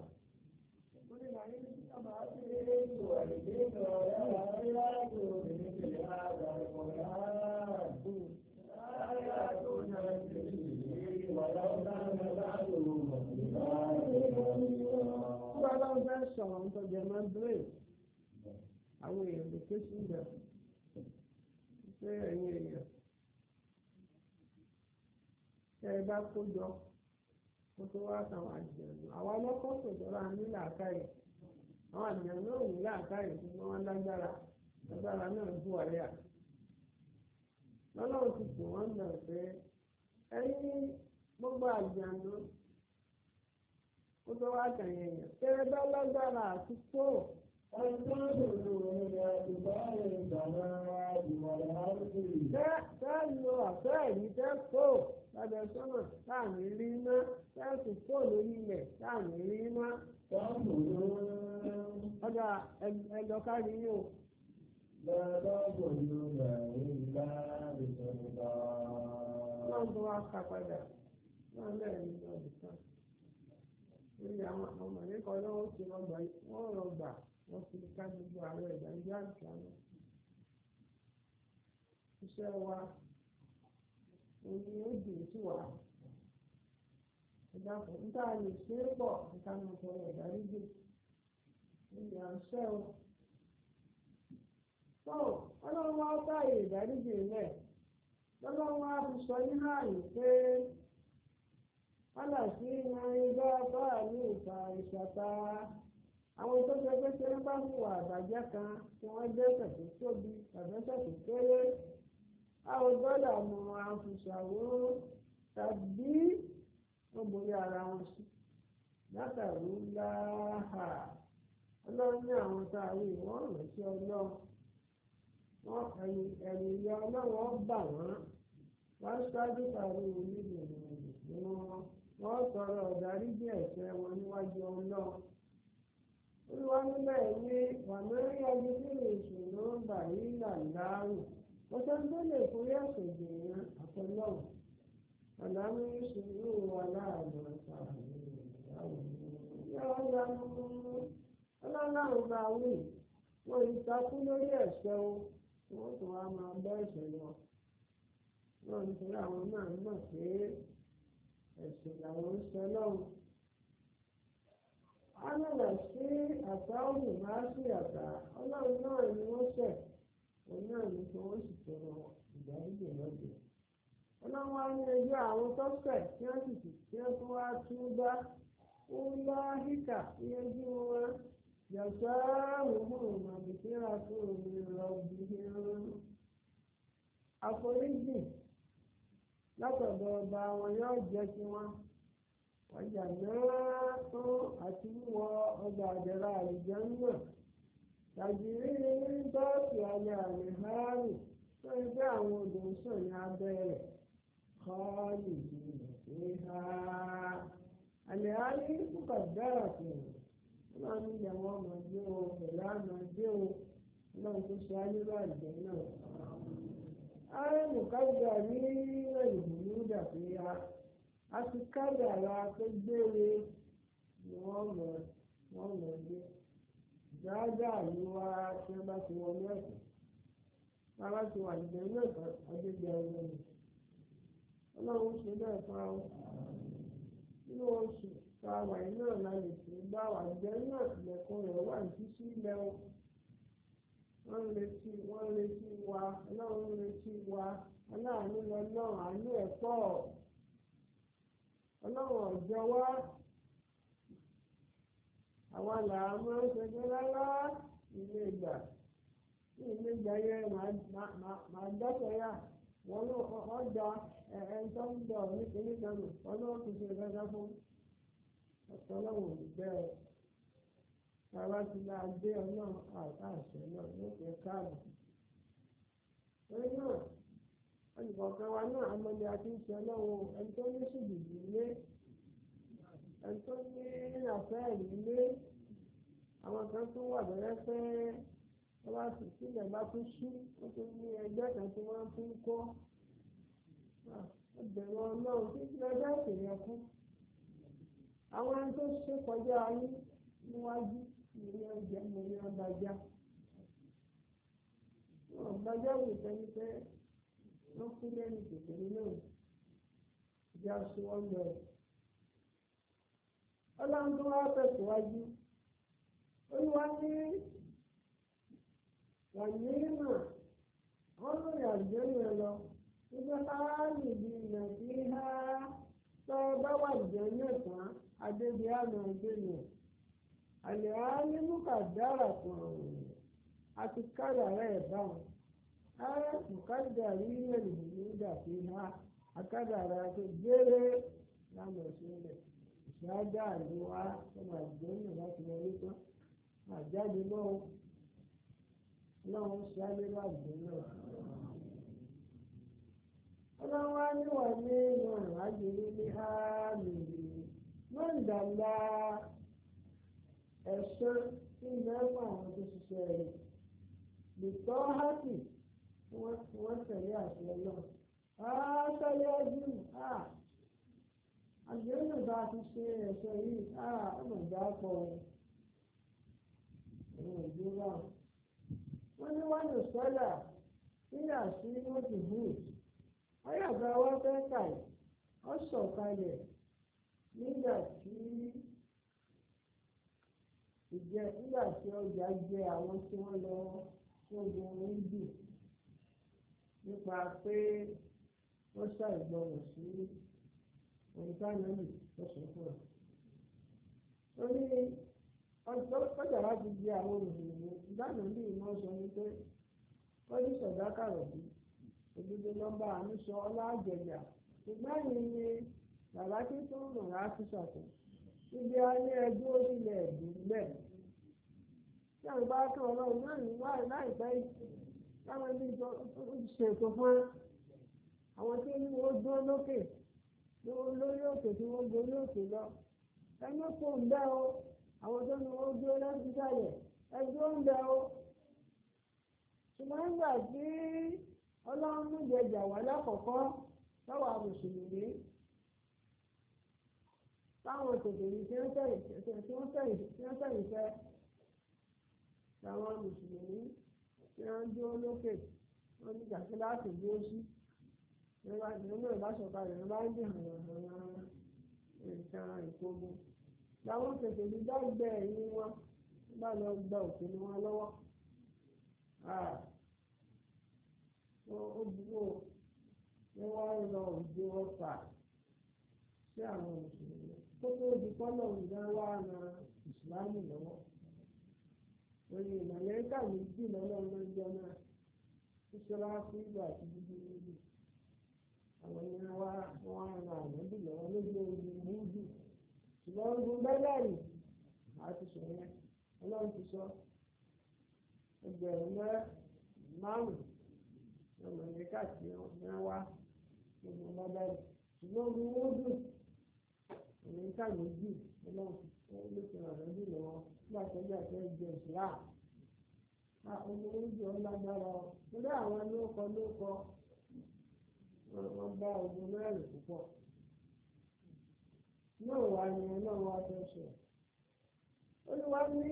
Sọ̀rọ̀ ń tọ́jú ẹ̀mọ́ bírè àwọn èèyàn lè ké sí ìgbà pé ẹ̀yin èèyàn tẹ́ ẹ bá kó jọ kó tó wá sáwọn àjẹ̀nù àwọn ọlọ́kọ̀ sòjọra ní làákàyè àwọn àjẹ̀nù náà ní làákàyè tí wọ́n lágbára náà bú ọ̀rẹ́ à lọ́lọ́run ti pè wọ́n gbà pé ẹ̀yin gbogbo àjẹ̀nù kó tó wá tẹ̀yìn èèyàn tẹ́ ẹ bá lágbára àti tó. Tẹ́lú àfẹ́ẹ̀rí tẹ́kọ̀ lábẹ́ sọ́nà láàmì rí iná tẹ́sù kó lórí ilẹ̀ láàmì rí iná. Ọjà ẹjọ́ kárí yóò. Wọ́n tó wá ká padà wọ́n lẹ́yìn ní ọdún kan. Lórí àwọn ọmọ nípa ọlọ́wọ́ ti rọgbà wọ́n rọgbà. Wọ́n fi ká gbogbo àwọn ẹ̀dá ìjọ àìsàn iṣẹ́ wa òní ó dùn sí wa ẹ̀dá pọ̀ níta lè ṣe é pọ̀ níta ní ọ̀pọ̀ ẹ̀dá rígbè ìyá ṣẹ́ o. tó ọlọ́run wá báyìí ẹ̀dá rígbè lẹ̀ lọ́lọ́run wá fi sọ ní ààyè pé wọ́n sí iná bá ní ìta ìṣàtà. Àwọn tó ṣe pé ṣe ń bá hùwà àbàjẹ́ kan tí wọ́n dẹ́ṣẹ̀ tó tóbi àbẹ́ṣẹ̀ tó kéré àwọn gbọ́dọ̀ mọ àfùṣàwò tàbí wọ́n borí ara wọn sí látàrí láhà ọlọ́run ní àwọn tá a rí wọ́n rẹ̀ sí ọlọ́run wọ́n ẹ̀yìn ìyá ọlọ́run bà wọ́n wọ́n ṣáájú parí onílù wọ́n sọ̀rọ̀ ọ̀dáríjì ẹ̀ṣẹ̀ wọn níwájú ọlọ́run. Olúwa nílẹ̀ ní wàmẹ́rí agbẹ́sílẹ̀ ìṣòro ń bà yí làláàrù ọ̀sẹ̀ tó lè forí ẹ̀sẹ̀ jìnnà àtọ́lọ́wọ̀ àlámú ìṣòro wà láàrin ọ̀sà ọlọ́run bá wí wọ́n yìí takú lórí ẹ̀ṣẹ̀ o wọ́n tún wá máa bá ẹ̀ṣẹ̀ lọ wọ́n ń tẹ́lẹ̀ àwọn náà mọ̀ pé ẹ̀ṣẹ̀ làwọn ń ṣe lọ́wọ́. Ánàlà sí àtàwọn máa sí àtà ọlọ́run náà ni wọ́n ṣẹ̀ òun náà ní kí wọ́n sì tọrọ ìdáríjì lọ́dọ̀. Ọlọ́run wá ní ẹjọ́ àwọn tó ṣẹ̀ tí wọ́n sì tí wọ́n tún wá tún bá ń lọ híkà yẹjú wọn yàtọ̀ àrùn màbìkíra tó omi rọ̀bì àforíjì látọ̀dọ̀ ọba wọn yóò jẹ́ kí wọ́n. Ọjà náà tó àti wíwọ ọgbà àjẹrà àlùjánnà tàjírí ní bọ́ọ̀sì alẹ́ àmì hárì tó ń gbé àwọn odò ń sàn ní abẹ́rẹ́ kọ́ọ̀lì ìhà àlẹ́ hárì púpọ̀ dára tó wọ́n ní ìyàwó ọmọdé o pẹ̀lú àmọdé o ọlọ́run tó ṣe ayé láìjẹ́ náà. ààrẹ nìkájà ní ìrìnàjò dàbí ya a ti kádàrá pé gbére ni wọ́n mọ̀ gbé. dáadáa ni wá tí wọ́n bá ti wọlé ẹ̀sìn bàbá ti wà nígbà ilé ẹ̀kọ́ ọdẹ́gbẹ́ ọgbẹ́ ni ọlọ́run ṣe bẹ́ẹ̀ fún àwọn nínú oṣù tá a wà náà la lè fi bá wà jẹ́ náà tilẹ̀kùn rẹ̀ wà ní sísí ilẹ̀ o wọ́n ń retí wa ọlọ́run ń retí wa aláàánú lọ́lọ́run àánú ẹ̀ pọ̀ ọlọ́run ọ̀jọ́ wá. àwa là á máa ń ṣẹjọ́ rárá ilé ìgbà yẹn màá dọ́kọ̀ọ́yà wọn ọjà ẹni tó ń bọ̀ nítorí kanù wọn náà tún ṣe gẹ́gẹ́ fún ọ̀tọ́lọ́wọ̀n bẹ́ẹ̀ bàbá ti la dé ọlọ́run àṣẹ náà ló pẹ́ káàbọ̀. torí náà olùkọ̀ọ̀kan wa náà amọ̀lé àti ìṣe ọlọ́run ẹni tó ní ṣùgbùgbù ilé ẹni tó ní àfẹ́ẹ̀lì ilé àwọn kan tó wà bẹ̀rẹ̀ pé wọ́n bá sì sílẹ̀ bá tún ṣú wọ́n tún ní ẹgbẹ́ kan tí wọ́n tún kọ́ ẹgbẹ̀rún ọlọ́run tí kí lọ́jọ́ ìpèrè fún àwọn ẹni tó ṣe kọjá ayé níwájú ní ọjà mo ní ọgbàjá ọgbàjá wò sẹ́ni pé wọ́n kú lẹ́nu kékeré náà ìjà ṣe wọ́n lọ ọlọ́run tó wá tẹ̀síwájú olúwa ní wàyíìmà wọ́n lórí àjẹyìn lọ nígbà láàyè bí ilẹ̀ tí há tó bá wà jẹ́yìn tán adébí àná ìgbéyìn àlẹ́ àálí mùkàdára kan àti kádàrá ẹ̀ báwọn ààrẹ mùkàdára ilẹ̀ ìgbìmọ̀ tí há àkádàrá tó gbére lánàá sílẹ̀ ìṣáájà àríwá tó máa jẹ́yìn láti wọlé tán àjáde náà ọlọ́run ṣe alẹ́lá àgbẹ̀ náà ọlọ́run á níwà nínú àjèrè ní àmì mọ́ǹdàlá ẹ̀sán tí mẹ́fà àwọn tó ṣiṣẹ́ rẹ̀ lùtọ́ hápì tí wọ́n tẹ̀lé àṣẹ náà tẹ́lẹ̀ ọdún àgbẹ̀ náà bá ti ṣe ẹ̀sọ́ yìí ọmọ ìjà pọ̀ ẹ̀wọ̀n ìjọba wọ́n ní wọ́n lè sọ́dà nígbà tí wọ́n ti hù ọ̀yàgbá wa fẹ́ kà ó sọ̀kalẹ̀ nígbà tí ọjà jẹ àwọn tí wọ́n lọ sógun onídù nípa pé wọ́n ṣàìgbọràn sí òǹtánẹ́lì lọ́sọ̀ọ́ fún ọ. ó ní ọjà láti di àwọn òṣèlú ìdáná bí iná sọ ní pé wọ́n ní sọ̀dákàrọ̀ bí òdodo nọ́mbà àmúṣọ ọlájẹjà ṣùgbọ́n yìí ni bàbá tí tó ń rùn láti ṣàtọ̀ ibi ayé ẹjọ́ orílẹ̀ ẹ̀dùnlẹ̀ tí àwọn bá kí ọlọ́run náà ní láìpẹ́ láwọn ibi ṣètò fún àwọn tí wọ́n dúró lókè lórí òkè tí wọ́n gorí òkè lọ ẹni kò ń bẹ́ o àwọn tó ní wọ́n dúró lẹ́sìn sálẹ̀ ẹjọ́ ń bẹ́ o ṣùgbọ́n nígbà tí ọlọ́run mú jẹjà wá lákọ̀ọ́kọ́ lọ́wọ́ mùsùlùmí táwọn tòbìrì tí wọ́n fẹ̀yìn fẹ́ táwọn mùsùlùmí tí wọ́n dúró lókè wọ́n ní gàtí láti dúró sí nígbà tí wọ́n náà bá sọ̀kalẹ̀ wọ́n bá ń dì hàn nǹkan ìkógun làwọn tòbìrì dágbẹ́ ẹ̀yìn wọn bá lọ gba òkè ní wọn lọ́wọ́. Ó dúró wọ́n wá lọ òde ọ̀fà sí àwọn mùsùlùmí tó tó di kọ́lọ̀ ìdá wa ran ìsìlámù lọ́wọ́. Oye ìmọ̀lẹ́kà méjì lọ́lọ́run lọ́jọ́ náà ìṣọ́ra fún ìgbà àti dúdú níbi. Àwọn ènìyàn wa wọ́n ran àmọ́bì lọ́wọ́ lójú ogun múdù. Ṣùgbọ́n ogun bẹ́lẹ̀rì àti sọ̀rọ̀ ọlọ́run ti sọ. ẹgbẹ̀rún márùn-ún ọmọ ìrẹ́ká tí wọ́n wá gbogbo bábáyé ṣùgbọ́n orí owó dùn ìrẹ́ká méjì ọlọ́run ló fi hàn lọ́dún lọ́wọ́ nígbà tó jà fẹ́ jẹ ìṣúra ọmọ oúnjẹ ọlágbára torí àwọn lóko wọ́n bá ogun mẹ́rin púpọ̀ náà wà ní ọlọ́run wá fẹ́ sọ olúwa ní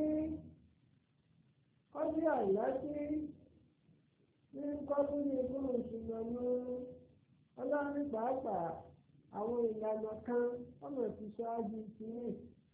ọdún àyà tí ní kọ́tún ní ikúrò ṣùgbọ́n ní ọlọ́run pàápàá àwọn ìlànà kan ọmọ ti ṣáájú ti ní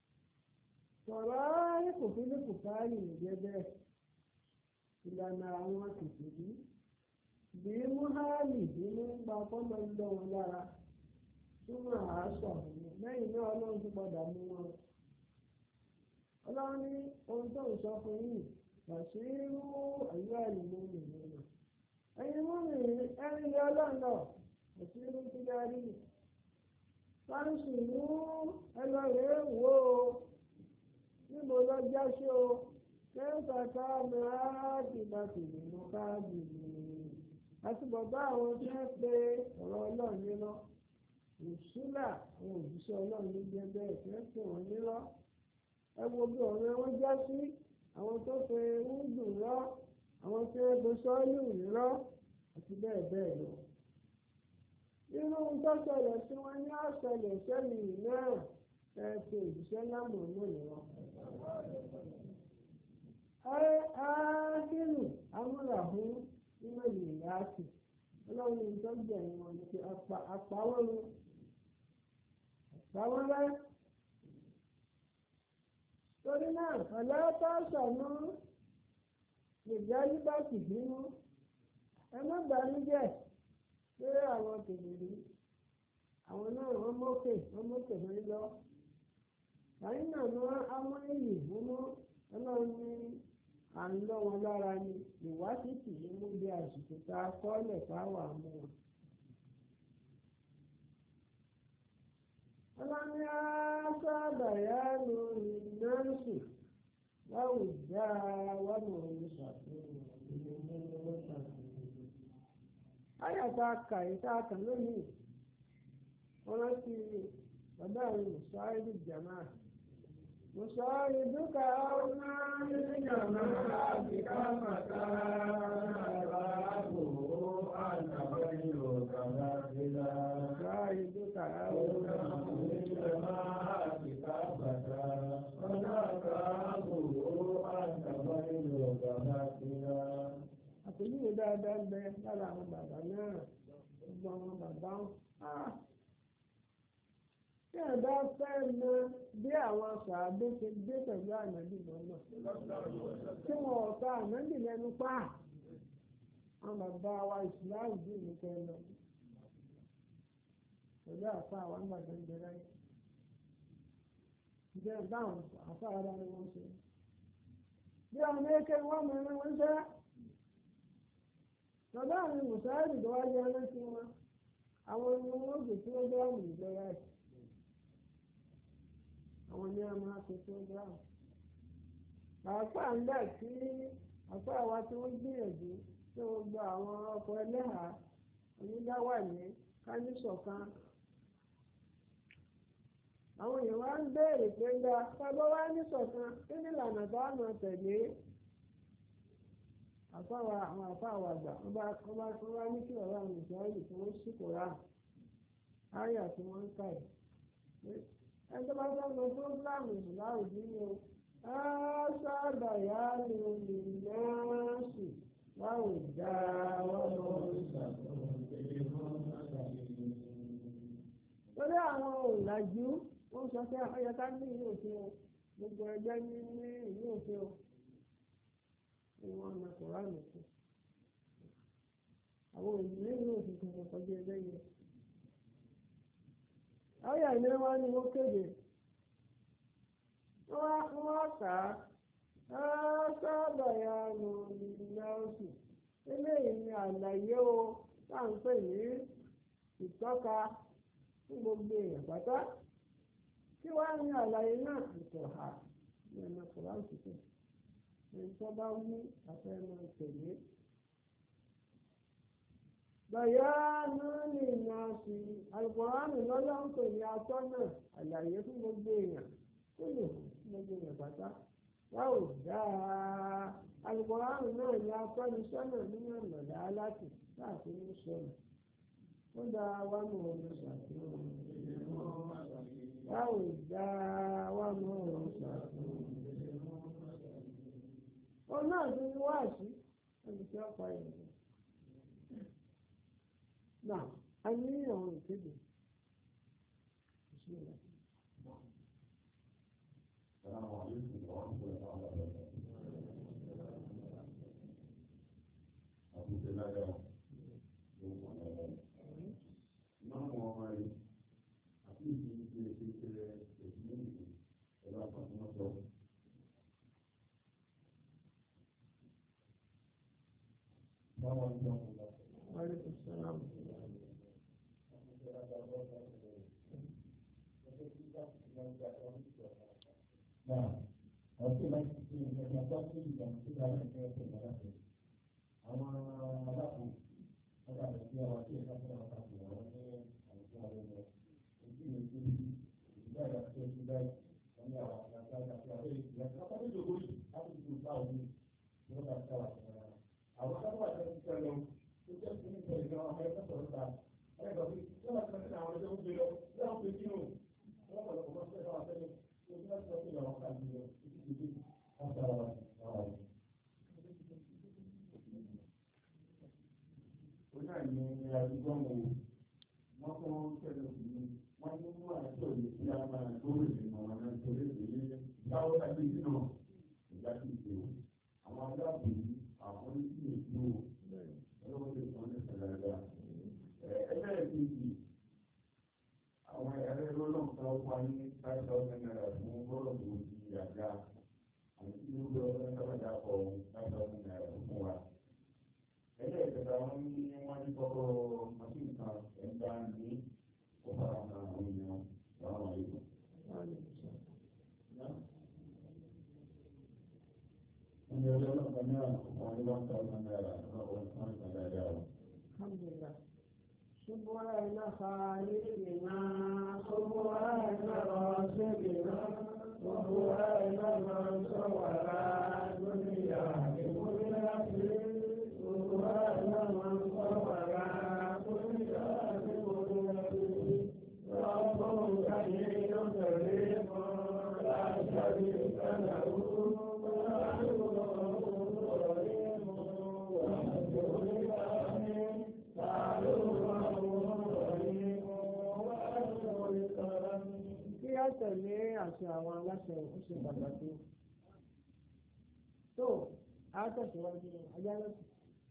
sọ̀rọ̀ ìkòfínìkò káàlì nìjẹ́ ìlànà àwọn kìkìrí bí muhali nínú ń gba fọ́nà ń lọ wọn lára túmọ̀ àásọ̀ lẹ́yìn náà ọlọ́run tó padà mú wọn. ọlọ́run ní ohun tó ń sọ fún yìí bàṣírú àyíwá ìlú mìíràn ẹ̀yin mú mi ẹni lé ọlọ́run lọ bàṣírú ti darí fárísì mú ẹlọ́rẹ̀ẹ́ wò ó níbo lọ jáṣe o kẹ́ńtà ká máa dìgbà tìlú káàbìlì àti bàbá àwọn tí wọ́n pe ọ̀rọ̀ ọlọ́run nílọ ìṣúlà àwọn òjíṣẹ́ ọlọ́run ní jẹ́ bẹ́ẹ̀ tí wọ́n pè wọ́n nílọ ẹ wo bí ọ̀rẹ́ wọn já sí àwọn tó pe wúdù rọ àwọn tí wọ́n pe sọ́ọ́lù rírọ́ àti bẹ́ẹ̀ bẹ́ẹ̀ lọ. irú tó ṣẹlẹ̀ sí wọn ní àṣẹlẹ̀ sẹ́yìn náà ẹ pe òjíṣẹ́ lámọ̀ náà lọ́wọ́. áádínù amúràhún nínú ìyá àti ọlọ́run ní ìtọ́jú ẹ̀yìn wọn ni pé àpáwọ́n rẹ̀ torí náà ọ̀lẹ́tọ̀ọ̀sọ̀nù ìjáyí bá sì bínú ẹ má bànújẹ́ pé àwọn tèmìrì àwọn náà wọ́n mókè fún lọ lẹ́yìn náà ni wọ́n á mú iyì múmú ọlọ́run ní à ń lọ wọn lára ni ìwádìí kì í mú bí àsìkò tá a kọ́lẹ̀ fáwọn àmú wọn. ọlọ́ni á sábàyá lórí nọ́ọ̀sì láwùjá wọnà oníṣàfihàn ayàtà kàyíká kan lónìí wọn rántí bàbá mi mùsáàìdì jàmáà. مصاحبك أو مالك ما بك متى راه أنت غيرك نازلا مصاحبك أو مالك ما بك متى راه أنت غيرك نازلا. àpèjúwe dáadáa ń bẹ lára àwọn bàbá náà gbogbo àwọn bàbá tí ẹ bá fẹ́ mọ bí àwọn sàádé ṣe gbé pẹ̀lú ànábì lọ́nà tí wọn ò ta ànábì lẹ́nu pa àwọn bàbá wa ìsìláàmù bí mi fẹ́ lọ pẹ̀lú àfa àwọn àgbàdo ń bẹ̀rẹ̀ ìjẹ́ báwọn àfa ara ni wọ́n ṣe bí àwọn eke wọ́n mọ ẹni wọ́n ṣe bàbá mi mùsáàlì tó wájú ẹni tí wọn àwọn ni wọn gbé tí wọ́n bá wù ìjọba ẹ̀. àwọn ní a máa fi program pàápàá ńgbà tí àpá àwa tí wọ́n gbìyànjú tí wọ́n gba àwọn ọkọ̀ ẹlẹ́hàá onídáwà ní kánísọ̀kan àwọn èèyàn wá ń béèrè pé ńlá bàbá wa níṣọ̀kan kí ni ìlànà bá máa tẹ̀lé àwọn àpá àwa àgbà wọ́n bá ní kí ọ̀rọ̀ àwọn ìṣòro tí wọ́n sì kóra áyà tí wọ́n ń kà yìí. ẹjọ́ bá fẹ́ lọ fúrógíráàmù láwùjọ ni o á sábàyá ni olùmọ̀ọ́sì láwùjá wọn lọ torí àwọn òǹlàjú wọ́n sọ pé ọyọká ní ìlú òfin o gbogbo ẹgbẹ́ ní ìlú òfin o ìwọ̀n ọmọ kòránù kù àwọn òǹlàjú ìlú òfin kan kọjá ẹgbẹ́ yẹn. Ayà ni wọ́n ní wọ́n kéde wọ́n kà á sábàyà nù nọ́ọ̀sì eléyìí ni àlàyé o tá à ń pè ní ìtọ́ka fún gbogbo èèyàn pátá kí wàá ní àlàyé náà ìtọ̀ ha ní ọmọ kòrán tuntun èyí tó bá wú àfẹ́mọ́ tẹ̀lé. Bàyánú ní ìnáàsì Al-Qur'an lọ́lọ́ ń pè ní atọ́nà àlàyé fún gbogbo èèyàn tó lè fún gbogbo èèyàn pátá. Báwo dáa Al-Qur'an náà ní atọ́nisọ́nà nínú ìmọ̀lá aláàtì láti ní sọ̀rọ̀. Ó dáa wá mú ọmọ ṣàfihàn. Báwo dáa wá mú ọmọ ṣàfihàn. Ó náà ti ní wáàsí ẹni tí ó pa ìrìn. Náà, a ní àwọn ìkéde. Wàlúùkù sàlámù. Nah, oke baik yang satu yang sudah ada yang awal aku ada dia waktu yang saya lakukan ini sudah ada sudah kami awal saya yang apa itu Jokowi aku itu tahu ini sudah salah awal aku ada kalau sudah ini saya kalau mereka sudah tapi kalau mereka awal itu belum begini kalau saya salah saya Onáà ní àdúgbò wọn kọ́ tẹ̀lé òfin wọn ní mú àti òye tí a máa lórí ìmọ̀ wọn náà torí èyí dáwọ́ tàbí nínú ìjà tí ìṣe o. Àwọn adáàbò yìí àwọn oníṣẹ́ ìlú ọlọ́wọ́ lè sọ ní ìṣẹ̀lẹ̀ ẹ̀dá. Ẹlẹ́ẹ̀kejì àwọn ẹ̀rẹ́ lọ́lọ́mùká wá ní 5,000 naira fún bọ́ọ̀lù òjì àga àti tí ó lọ lọ́dọ̀ kọ̀ 5,000 naira fún wa. Ẹlẹ́ẹ̀kẹta wọn ní wọ́n ní kọ́kọ́ mọ́sílì kan ẹ̀ńdá ní ó fara hàn àwọn èèyàn láwọn àyèkò. Ní ọjọ́ náà náà wọ́n ní 1,000 naira lọ́wọ́ wọn ní ìpàdé àjà wọn. سبحان خالقنا سبحان رازقنا سبحان من صور الدنيا بكل شيء سبحان من صور الدنيا بكل شيء رب كريم كريم لا شريك له tẹ̀lé àti àwọn aláṣẹ ìṣe pàtàkì tó a tẹ̀síwájú ajá lọ́sùn.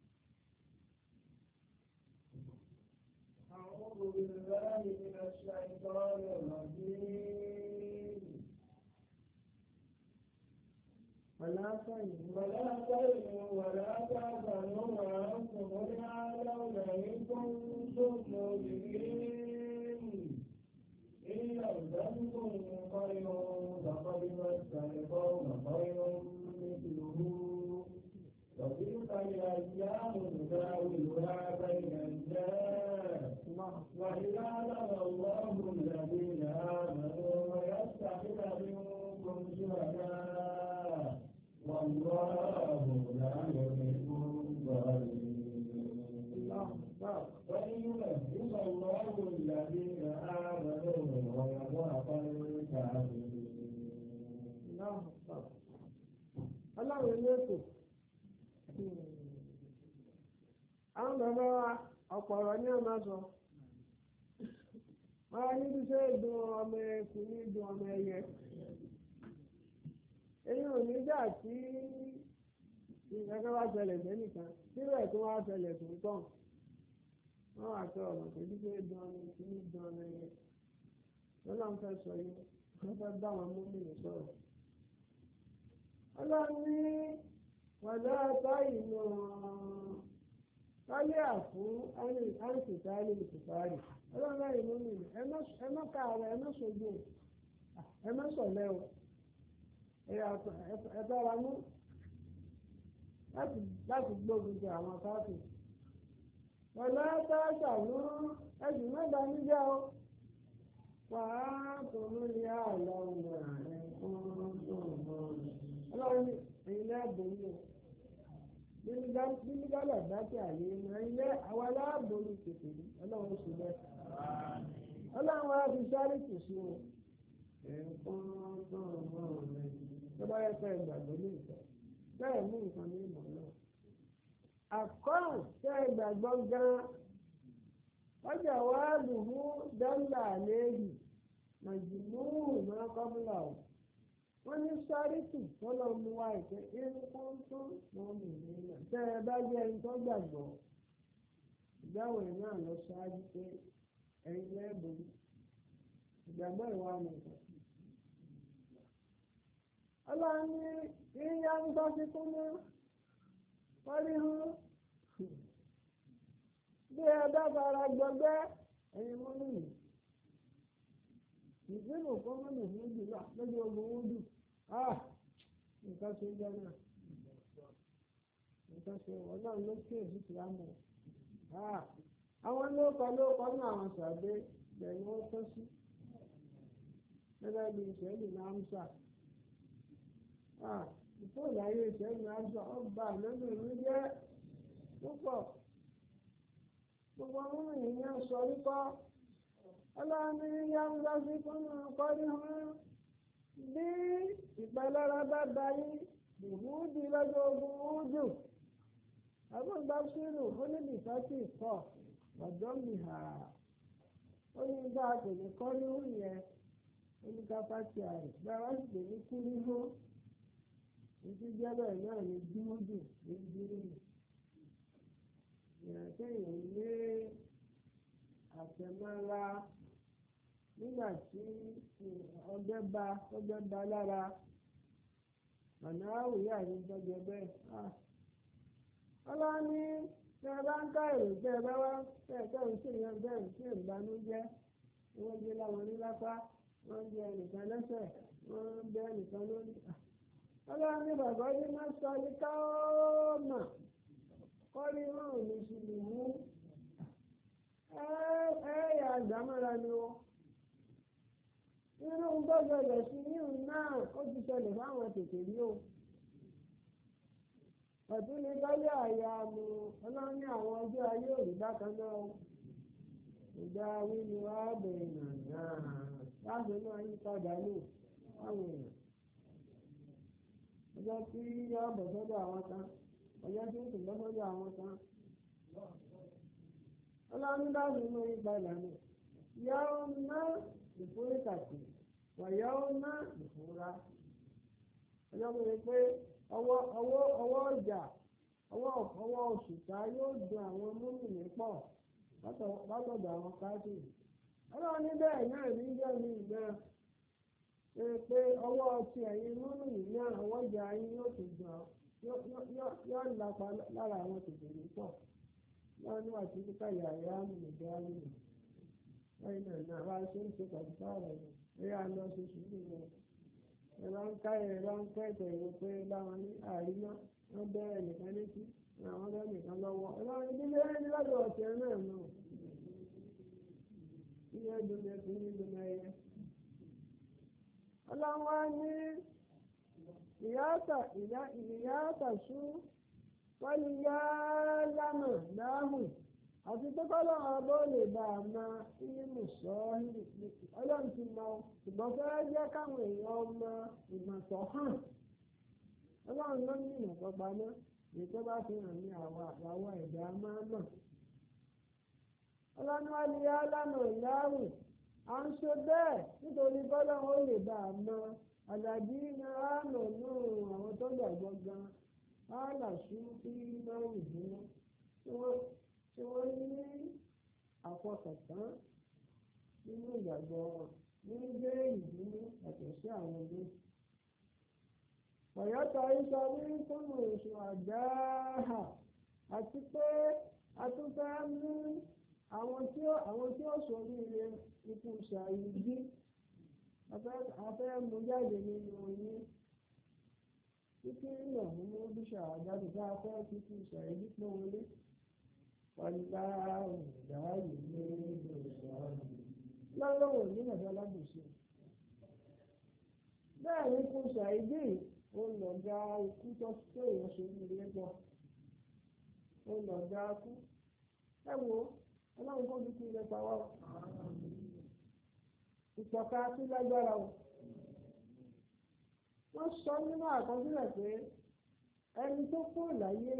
أعوذ بالله من الشيطان الرجيم ولا تهنوا ولا تحزنوا وأنتم الأعلون إن كنتم مؤمنين إن يمسسكم خير فقد مس القوم خير مثله وتلك الأيام نداولها بين الناس وليعلم الله الذين آمنوا ويتخذ منكم شهداء والله لا يحب الظالمين. وينبئ الله الذين آمنوا ويضاق الكافرين. الله يليكم. Àwọn bàbá wa ọ̀pọ̀ ọ̀rọ̀ ní ọmọ sọ. Wọ́n á níbi ṣe dùn ọmọ ẹkùn ní dùn ọmọ ẹyẹ. Èyí ò ní dà tí ìgbẹ́kẹ́ bá ṣẹlẹ̀ sẹ́nìkan, síbẹ̀ tó wá ṣẹlẹ̀ tó ń tàn. Wọ́n wà sọ ọ̀rọ̀ pẹ̀lú pé dùn ọmọ ẹkùn ní dùn ọmọ ẹyẹ. Lọ́lá ń fẹ́ sọ yìí, wọ́n fẹ́ bá wọn mú mi sọ̀rọ̀. Ọlọ́run ní wàdà táyì náà. Wálé àfún àìsìtáàlì ìsìtáàlì ọlọ́run láì mú mi ẹ má káàárọ̀ ẹ má ṣojú ẹ má ṣọ̀lẹ o ẹ tọ́ra mú láti gbógun ti àwọn káàpì. ọ̀la táàtà ló ẹ̀sùn mẹ́ta níjà o wàá tó lórí àlọ́ ọ̀nà ẹ̀kọ́ tó ń bọ̀ ọlọ́run ẹ̀yin lẹ́ẹ̀bùn mi bínígálà dákì àyè ilé àwọn aláàbòrú kékeré ọlọ́run sì bẹ́ẹ̀ ọlọ́run wa fi sáré kù sí o ẹ̀kọ́ tó ń bọ̀ tó bá yẹ fẹ́ gbàgbọ́ ní ìfẹ́ bẹ́ẹ̀ mú nǹkan ní ìmọ̀ náà àkọ́rùn tẹ́ gbàgbọ́ gan-an ọjà wa lùhú dọ́là léèrè màjìmúhù náà kọ́bùlà o wọ́n ní sáríkì tọ́lọ̀ mú wá ìpẹ́ irúkún tó mọ́ mi nínú tẹ́ ẹ bá jẹ́ ẹni tó gbàgbọ́ ìdáhùn ẹ̀ náà lọ ṣáájú pé ẹ̀yin lẹ́ẹ̀bùn ìgbàgbọ́ ìwà nìkan. ọlọ́run ní yíyá ń bá sí kún mọ́ wọ́n rí hàn bí ẹ bá fara gbọgbẹ́ ẹ̀yin mú nìyí ìgbìmọ̀ kọ́mọ́nì fún jùlọ lójú ogun wúdù nǹkan ṣe jẹ́ náà nǹkan ṣe ọlọ́run ló kí èsì tí a mọ̀ àwọn lóòkọ́ ní àwọn sàdé bẹ̀rẹ̀ wọ́n tọ́ sí gẹ́gẹ́ bí ìṣẹ́lì náà ń sà ìfowópamọ́ ayé ìṣẹ́lì náà ń sà ọba àlọ́nà ìlú jẹ́ púpọ̀ gbogbo àwọn èèyàn sọ wípé ọlọ́run yá ń lọ sí fún ọkọ̀rí hàn bí ìpalára bá darí ìwúdí lọ́jọ́ ogun wúdù àbúgbà sírù ó ní bìtọ́tì pọ̀ ọ̀dọ́ mi hà ó ní bá a kò ní kọ́rí hù yẹn ó ní kápátì àrè bá a wá sì pè ní kúrí hó ìdí jẹ́bẹ̀ náà ní dúdú ní dúró ìrìnàjò ilé àtẹ̀mọ́ra nígbà tí ọgbẹ́ bá lára ọ̀nà àwòyá ní gbọ́dọ̀ bẹ́ẹ̀. ọlọ́ni tẹ́ ẹ bá ń ká èrò tẹ́ ẹ bá wá tẹ́ ẹ tẹ́ ẹ ń ṣèyàn bẹ́ẹ̀ tí ìbànújẹ́ wọ́n gbé láwọn nílápá wọ́n gbé ẹnìkan lẹ́sẹ̀ wọ́n gbé ẹnìkan lórí. ọlọ́ni bàbá yìí máa sọ ní káọ́ọ̀mà kọ́rí hàn ní ṣùgbọ́n ẹ̀yà àgbàmọ́ra ni wọ́n. irú gbọ́dọ̀ sí yíyún náà ó ti ṣẹlẹ̀ fáwọn tètè rí o. ọ̀tún ní káyọ̀ àyà mu ọlọ́run ní àwọn ọjọ́ ayé òrí bákan náà ìgbà wíwú ààbẹ̀rẹ̀ nàná láti náà yí padà lò fáwọn èèyàn. ọjọ́ tí yọ bọ̀ sọ́dọ̀ àwọn kan ọjọ́ tí ó sì bọ́ sọ́dọ̀ àwọn kan. ọlọ́run láti inú yí padà lò yàwó ná ìforíkàtì wàyàwó ná ìfúra. ọjọ́ tó yẹ pé ọwọ́ ọjà ọwọ́ òṣùpá yóò dùn àwọn múmìnì pọ̀ látọ̀dọ̀ àwọn káàkiri. ọlọ́run ní bẹ́ẹ̀ náà níjọ́ ní ìgbà pé ọwọ́ ti ẹ̀yin múmìnì náà ọwọ́ ọjà yín yóò ti dùn yóò lápa lára àwọn tòkèrè pọ̀ lọ́wọ́ níwà tí kíkà yàrá àmìlẹ̀dẹ́ àmìlẹ̀ lẹ́yìn náà wá ṣe ń ṣe pàṣípààrọ̀ rẹ̀ ẹ̀yà lọ ṣe sùúrù rẹ̀. ẹ̀rọ ń ká ẹ̀rọ ń kẹ́kọ̀ọ́ ìwé pé láwọn ní àríná wọ́n bẹ̀rẹ̀ nìkan létí àwọn bẹ́ẹ̀ nìkan lọ́wọ́ ẹ̀rọ ìdílé lọ́dọ̀ ọ̀sẹ̀ náà nù ilé ìdúnlẹ̀ tó ní ìdúnlẹ̀ ẹ̀yẹ. ọlọ́wọ́ ní ìyáàtà sú wọ́n ní yá lámà láhùn àti pé kọ́lọ́run ọba ó lè bá a máa ní mùsọ́ọ́lì ọlọ́run ti mọ ṣùgbọ́n fẹ́ẹ́ jẹ́ káwọn èèyàn mọ ìmọ̀tọ̀ hàn ọlọ́run ló ní ìmọ̀tọ̀ pamọ́ èyí tó bá fi hàn ní àwọn ẹ̀dá máa mọ̀. ọlọ́run wá ní alámọ̀ ìyáàrú à ń ṣe bẹ́ẹ̀ nítorí kọ́lọ́run ó lè bá a mọ àdàbí iná àánú nù àwọn tó gbàgbọ́ gan áàlàṣú sí náà ìdúró tí wọ́n ní àfọkàntán nínú ìgbàgbọ́ wọn ní gbé ìdúró yàtọ̀ sí àwọn ilé. ọ̀yọ́ta ìsọ ní kúnnù oṣù àdáhà àti pé a tún fẹ́ mú àwọn tí ó sọ nílé ikú ṣàyíjí a fẹ́ mú jáde nínú yín títí ńlọ mú bíṣà àjáde bá a fẹ́ títí ìṣàyẹ̀ dípò wọlé wàlúwà òǹdà yìí ní ìgbòsàn lọ́wọ́ ní bàbá alábòsí. bẹ́ẹ̀ ni kò ṣàìdí olùlọ́gà ikú tó èèyàn ṣe ní ilé gbọ́ olùlọ́gà ikú ẹ wo ọlọ́run kó fi kú ilé pa wá ìpọ̀ka sí lágbára o. wọ́n sọ nínú àkọsílẹ̀ pé ẹni tó kú láyé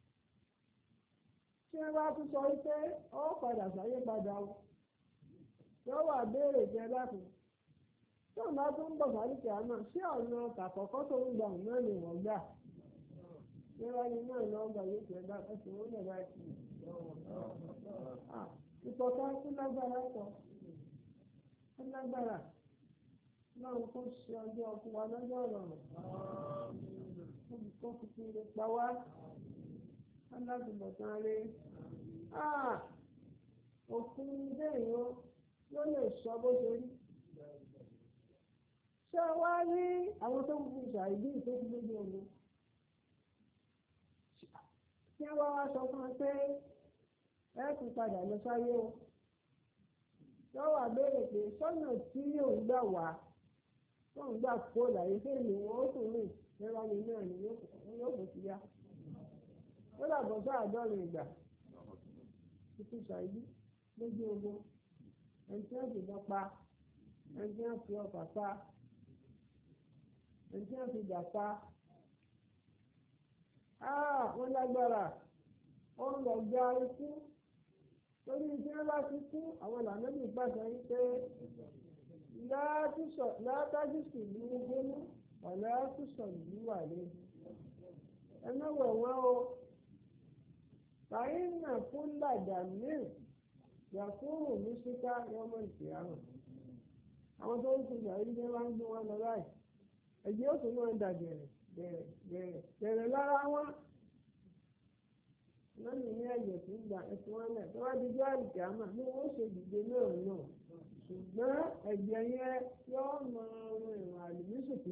tí wọ́n bá tún sọ wípé ó padà sáyé padà o yóò wà béèrè jẹ láti tí wọ́n bá tún bọ̀ sáyé àná sí ọ̀nà àkọ́kọ́ tó ń gbà náà ni wọ́n gbà níwájú náà lọ́ọ́ gbà yóò tẹ̀ bá ẹsẹ̀ wọn lè bá ẹsẹ̀ ìpọ̀ká sí lágbára sọ ó lágbára náà kó ṣe ọjọ́ ọkùnrin wa lọ́jọ́ ọ̀rọ̀ kó fi kiri pa wá aládùúgbòtán rẹ̀ òfin déèyàn ló lè sọ bó ṣe rí. ṣé wá rí àwọn tó ń fi ṣàìdí ìtòkù lójú ogun tí wọ́n wá sọ fún ẹ pé ẹ tún padà lọ sáyé o lọ́wọ́ àbẹ̀rẹ̀ pé sọ́nà tí yóò gbà wá tó ń gbà kó láyé fèmí wọn ó tún rìn lẹ́wọ́n ní náà ni yóò kò sí yá ó dàbọ̀ sí àádọ́rin ìgbà títí ṣàìdí lójú ogun ẹni tí wọ́n fi lọ pa ẹni tí wọ́n fi ọkà pa ẹni tí wọ́n fi jà pa wọ́n lágbára ó ń lọ gba ikú torí tí wọ́n bá ti kú àwọn ìlànà ní ìpàṣẹ yìí pé látàjú sì ní gbóná ọ̀lẹ́ àtúnṣọ̀ yìí wà lé ẹnẹ́wọ̀ wọn o fàyínà fún làjà míì yàtúrù ní síká yọmọ ìṣìyàwó àwọn tó ń fi ìyàwó ní wọ́n ń gbé wọn lọ láì ẹ̀jẹ̀ ó tún máa ń dà gẹ̀rẹ̀ lára wọn lọ́nà ní ẹ̀jẹ̀ tó ń gbà ẹ̀sìn wọn lẹ̀ tó wá di bí àrùkẹ́ àmà ní wọ́n ṣe dìde náà ṣùgbọ́n ẹ̀jẹ̀ yẹn yóò mọ ọrùn ìrìn àlùmíṣùkì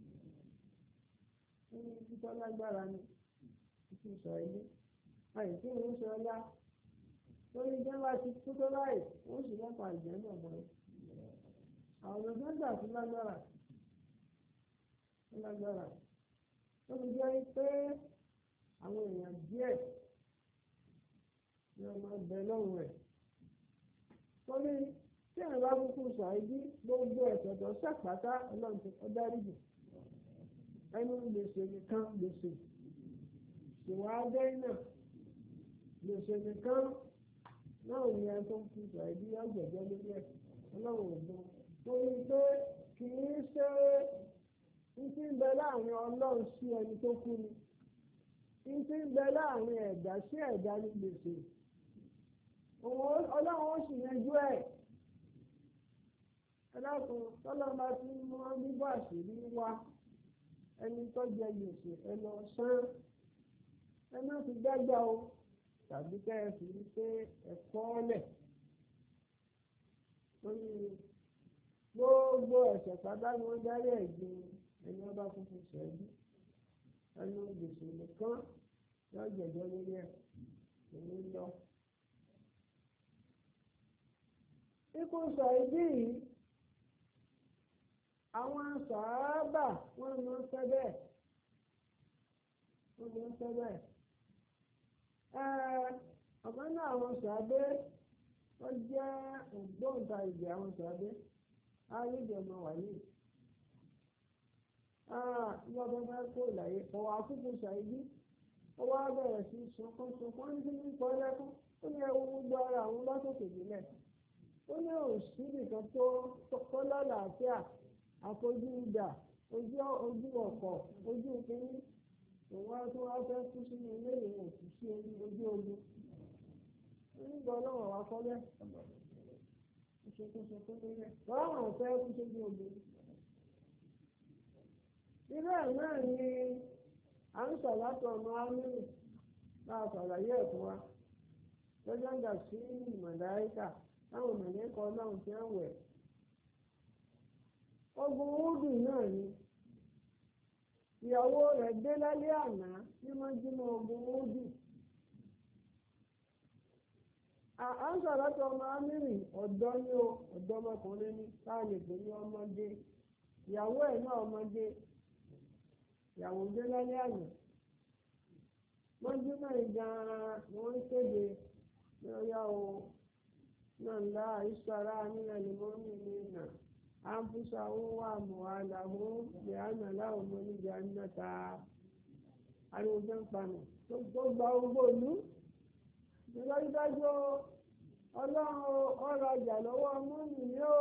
ní títọ́ lágbára ni títí sọ ilé àìsí ìrìn ṣe ọlá lórí ìjọba ti kú tó láì wọ́n sì lọ́pàá ìjẹ́ náà mọ́ àwọn ọ̀dọ́ gbà tó lágbára ó ti jẹ́ pé àwọn èèyàn díẹ̀ ní ọmọ ọbẹ̀ lọ́rùn rẹ̀ torí tí àwọn bá kúkú ṣàìdí gbogbo ẹ̀sẹ̀ tó ṣàpátá ọlọ́run ti kọ́ dáríjì ẹnu gbèsè nìkan gbèsè ìwà adẹ́yìnà gbèsè nìkan náà ní ẹni tó ń fi ṣàìdí ọ̀gbẹ̀jọ́ lórí ẹ̀ ọlọ́run ògbọ́n torí pé kì í ṣe ń ti ń bẹ láàrin ọlọ́run sí ẹni tó kú ni ń ti ń bẹ láàrin ẹ̀dá sí ẹ̀dá ní gbèsè ọlọ́run ó sì yanjú ẹ̀ ẹlẹ́kùn tọ́lọ́run bá ti mú bíbọ́ àṣírí wá ẹni tó jẹ gbèsè ẹ lọ sán ẹ má fi dágbà o tàbí kẹ́ ẹ fi rí pé ẹ̀kọ́ lẹ̀ lórí gbogbo ẹ̀ṣẹ̀ pátá ni wọ́n dárí ẹ̀gbin ẹni wọ́n bá kúkú ṣẹ́jú ẹnu gbèsè nìkan yóò jẹ̀jọ́ lórí ẹ̀ èmi lọ. ikú sọ ìdí yìí àwọn sàábà wọ́n mọ̀ ṣẹ́ bẹ́ẹ̀ ọ̀kan náà àwọn sàábé wọ́n jẹ́ ògbóǹtarìgì àwọn sàábé ayédèmọ wàyí lọ́dọ̀ bá kó ìlàyé ọ̀wọ́ àkókò ṣàìdí ó wá bẹ̀rẹ̀ sí sunkún ní kí ní kọ́ lẹ́kún ó ní ẹwu gbogbo ara àwọn bá sòkè nílẹ̀ ó ní òsì nìkan tó lálàáfíà àfojú ìdà ojú ọkọ̀ ojú kínní òun á tó wá fẹ́ kú sínú ilé ìwọ̀n kù sí ojú ogun nígbà ọlọ́wọ́ wa kọ́ bẹ́ẹ̀ ìṣòkòṣòkò nílẹ̀ lọ́wọ́ fẹ́ kú sójú ogun. irú ẹ̀ náà ni à ń sọ̀látọ̀ ọmọ amínú máa ṣàlàyé ẹ̀ fún wa lọ́jọ́ ń gbà sí màláíkà táwọn mọ̀lẹ́kọ̀ọ́ náà ti ń wẹ̀. ogun údù náà ni ìyàwó rẹ̀ dé lálẹ́ àná ní mọ́júmọ́ ogun wúdù. à ń sọ̀rọ̀ tó ọmọ amírì ọ̀dọ́ ní o ọ̀dọ́mọkùnrin ní káàlì pé ní ọmọdé ìyàwó ẹ̀ náà ọmọdé ìyàwó dé lálẹ́ àná mọ́júmọ́ ìgan-an ni wọ́n ń kéde ní ọyá o náà ńlá ìṣọ́ra nílẹ̀ ni wọ́n ní nà àǹfùsà ń wà mọ́ àlàmú bí àná láwọn ọmọ oníjà ń nàta ariwo tó ń panù tó gba ogbó ìlú ìdájúdájú ọlọ́run ọrọ̀ ọjà lọ́wọ́ múmi ní ó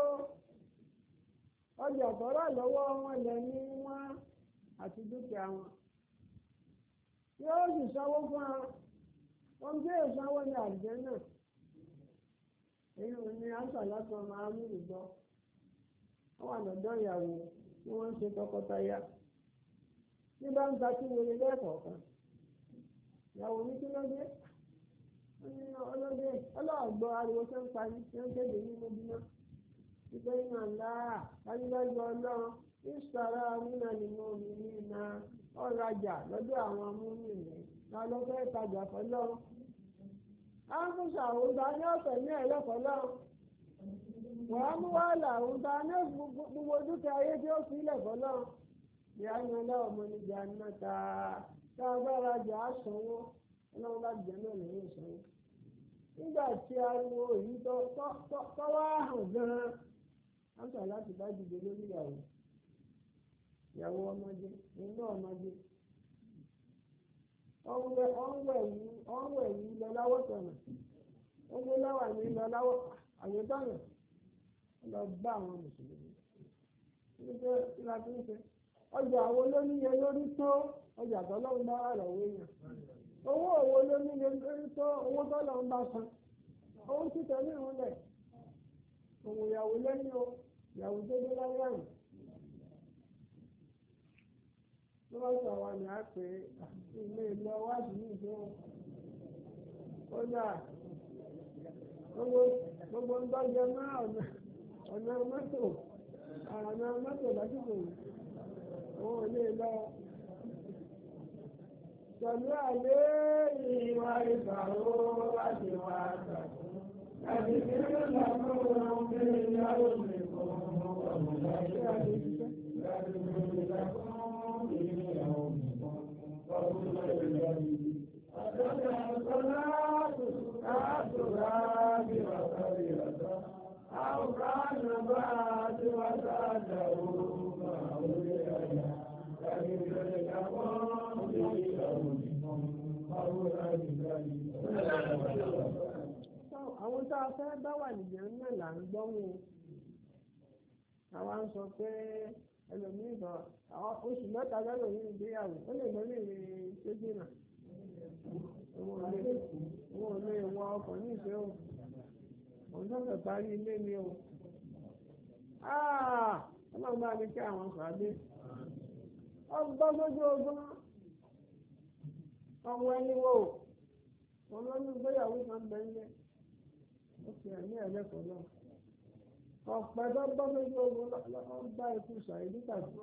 ọjà tọ́rọ̀ lọ́wọ́ wọn lẹ́ni wọn àti dúkìá wọn yóò sì sanwó fún wọn wọn gbé ìsanwó ní àjẹ́ náà èyí ò ní àṣàlátọ̀ máa mú ìgbọ́ wọn wà lọ́dọ̀ ìyàwó tí wọ́n ń ṣe tọkọtaya ní bá ń ta kí wọlé lẹ́ẹ̀kọ̀ọ̀kan ìyàwó ní kí ló dé ọlọ́dẹ ọlọ́ọ̀gbọ́ ariwo tó ń parí tó ń kéde ní mọ́bíná ìpè iná ńlá dájúdájú ọlọ́run ìṣàrà nínà nínú omi ní iná ọ̀rajà lọ́dọ̀ àwọn amúnmìnì náà ló fẹ́ tajà fọlọ́run áfúnṣà òǹta ní ọ̀sẹ̀ ní ẹ̀lẹ́fọlọ́run wàá mú wàhálà òǹta ní gbogbo dúkìá ayé tí ó fi ilẹ̀ fọlọ́run ìyá ni ọlọ́run mo ní jà náà tá a bá rajà á sanwó ọlọ́run bá jẹ́ náà lẹ́yìn ìsanwó. nígbà tí ariwo yìí tọ́wọ́ hàn gan-an á sọ láti bá dìde lórí ìyàwó ọmọdé nínú ọmọdé ọ̀nwẹ̀ yìí lọ láwọ̀ tọ̀nà ọgbẹ́ láwà ní lọ láwọ̀ àyẹ̀tọ̀nà lọ bá àwọn mùsùlùmí nígbà tí la fi ń ṣe ọjà àwọn olóníye lórí tó ọjà tọ́lọ́run bá wà lọ́wọ́ èèyàn owó òwò olóníye lórí tó owó tọ́lọ́run bá san owó títẹ̀ ní ìrúnlẹ̀ òwò ìyàwó lẹ́yìn o ìyàwó tó dé láyé àrùn ló bá sọ àwọn àmì àpè ilé ìlọ wájú ní ìjọ kódà gbogbo ń tọ́jọ náà ọ̀nà mọ́tò lásìkò yìí òun ò lè lọ pẹ̀lú àlẹ́ ìwà ìbàwó láti wá àtàkùn àti kí ló lọ fún wọn bí ìyàwó mi kò mọ ọ̀nà láti àti ṣiṣẹ́ láti mú ìlàkùn ìyàwó mi kò mọ ọ̀nà láti àtọ́jà ọ̀sọ́láàtù àtúrà bí wàtá bí wàtá àwòrán nàbà tí wàtá dàrú máa wọlé àyà láti ṣe ìyàwó àwọn tá a fẹ́ bá wà nìyẹn náà là ń gbọ́ wọn àwa ń sọ pé ẹlòmíì bọ̀ oṣù mẹ́ta lọ́dọ̀ ní ìgbéyàwó ó lè lọ ní ìrìn ṣéjì náà òun ò lè wọ ọkọ̀ ní ìfẹ́ o òun sọ̀tọ̀ parí ilé mi o ọlọ́run bá mi kí àwọn fàdé ọgbọ́n lójú ogun ọmọ ẹni wo wọn lọ ní ìgbéyàwó kan bẹ́ńlẹ̀ ó fi ẹ̀mí ẹ̀lẹ́kọ̀ọ́ náà ọ̀pẹ tó gbọ́ lójú ogun lọ́wọ́ bá ikú ṣàìdí tàbí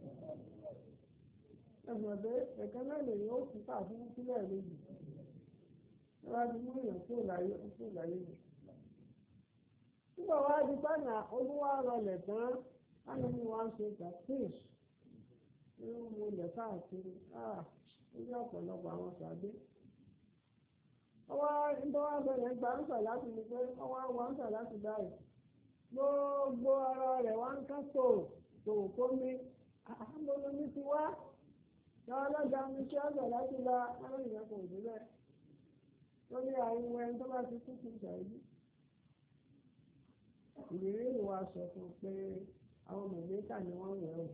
ẹ̀sùn pé ẹ̀kẹ́ náà lè yóò fún káàfin sílẹ̀ méjì lọ́wọ́ ti mú èèyàn kúrò láyé mi. nígbà wá di pààyà olúwa rọlẹ̀ tán láti mú wa ṣe tàkíṣ nínú mo lẹ̀ káàkiri ojú ọ̀pọ̀lọpọ̀ àwọn ṣàdé. ọwọ́ nítorí wọn bẹ̀rẹ̀ gba ń sọ láti ní pé ọwọ́ wọn ń sọ láti báyìí gbogbo ara rẹ̀ wá ń ká tòrò kó mi àbólómi ti wá lọ́wọ́ lọ́jà mi ṣe ọ̀sẹ̀ láti la àwọn èèyàn kò sí bẹ́ẹ̀ lórí àwọn ẹni tó bá ti kú kú ṣàìdí. ìrírí ìwà sọ fún pé àwọn mọ̀lẹ́kà ni wọ́n wẹ̀ ọ́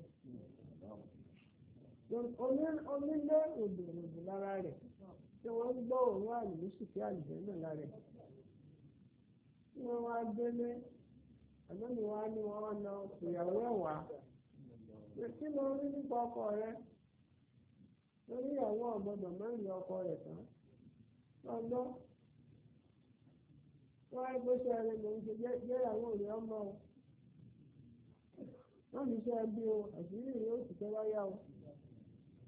onílé òdòdó lára rẹ̀ tí wọ́n ń gbọ́ òun àlùmísìkí àlùjẹ́ náà lára rẹ̀ tí wọ́n wá gbélé àgbẹ̀mí wa ni wọ́n lọ ìyàwó ẹ̀wà kí ló rí nípa ọkọ rẹ lórí ìyàwó ọ̀gbọ́dọ̀ mẹ́rin ọkọ rẹ̀ tán lọ́gbọ́ wọ́n á gbéṣẹ́ rẹ̀ lòún ṣe jẹ́ ìyàwó rẹ̀ ọmọ o wọ́n fi ṣe ẹbí o àṣírí rẹ̀ ó sì tẹ́ wáyà o.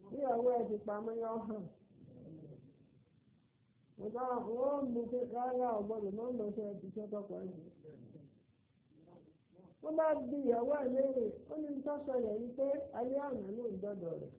ìyàwó ẹ̀ ti pamọ́ yọ hàn wọ́n mú pé rárá ọ̀gbọ́dọ̀ máa ń lọ sí ẹbí tó tọkọ̀ ẹ̀ wọ́n bá bí ìyàwó ẹ̀ léèrè ó ní tó ṣẹlẹ̀ yìí pé alẹ́ àná ló ń dọ́dọ̀ rẹ̀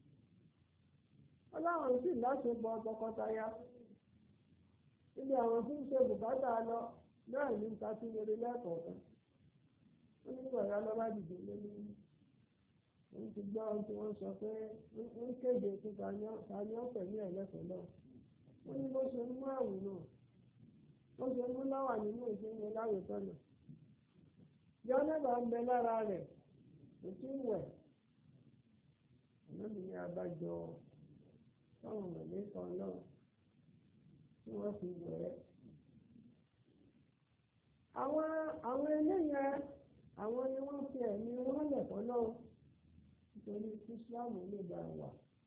ọlọ́run sì láṣepọ̀ tọkọtaya níbi àwọn tí ń ṣe bùkátà lọ náà ní ta sí lórí lẹ́kọ̀ọ̀kan ó ní ìwọ̀ya lọ́ba dìde lórí òun ti gbọ́ ohun tí wọ́n sọ pé ń kéde pé ta ni ọ̀pẹ̀ ní ẹ̀lẹ́kọ̀ọ́ náà ó ní bó ṣe mú àwìn náà bó ṣe mú láwà nínú ìṣẹ́yìn láwùjọ náà yọ lẹ́bàá ń bẹ lára rẹ̀ kò tí ń wẹ̀ ọ̀nàmì ní abájọ táwọn mọ̀lẹ́kọ̀ọ́ náà tí wọ́n fi wẹ̀ ẹ́. àwọn eléyẹn àwọn ni wọ́n fi ẹ̀mí wọn lẹ̀kọ́ náà nítorí Islam lè bá wà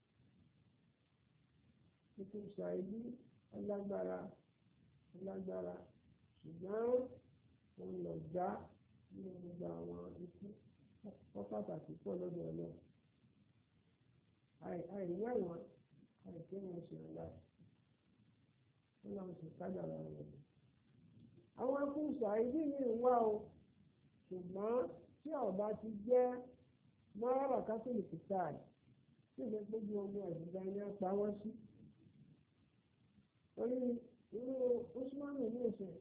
ètò ìṣàìdí ọlágbára ṣùgbọ́n òun lọ já nínú gbogbo àwọn ikú wọ́n pàtàkì pọ̀ lọ́dọ̀ ọlọ́ àìríwá ìwọ̀n àìké wọn ṣe ọ̀la wọ́n lọ́wọ́ sì kájàrà rẹ̀. àwọn ikú ìṣàìdí yìí ń wá o ṣùgbọ́n tí ọba ti jẹ́ mọ́ràrà kátólìkì táàdì tí ìfẹ́ gbójú ogun ẹ̀dùnjà ni a pa wọ́n sí. orí irú Usmanu ní ìsìn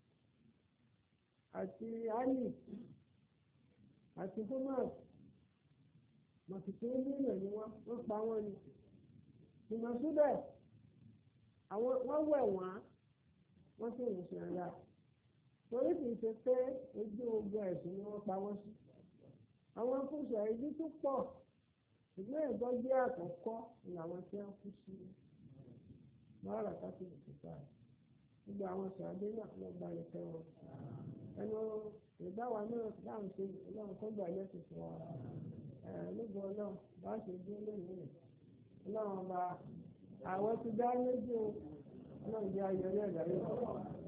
àti Ali àti Umar màtìtì nílẹ̀ ni wọ́n pa wọ́n ni ìmọ̀ síbẹ̀ wọ́n wẹ̀ wọ́n sì ń ṣe ara torí kì í ṣe pé ojú ogun ẹ̀sìn ni wọ́n pa wọ́n sí. àwọn akúṣe ìdí tó pọ̀ ṣùgbọ́n ẹ̀gbọ́n jẹ́ àkọ́kọ́ ni àwọn tí wọ́n kú sí mọ́ra káfíńsì kíkà gbogbo àwọn sàdé náà lọ gba ìfẹ́ wọn ẹnu ìdáwà náà dáhùn sí ọlọ́run tó gbà lẹ́sìn fún wa lóògùn ọlọ́run bá ṣe dé lónìí rẹ̀ ọlọ́run ọba àwọn ti dá méjì ọlọ́run jẹ́ ayọ̀ ní ẹ̀dá yìí.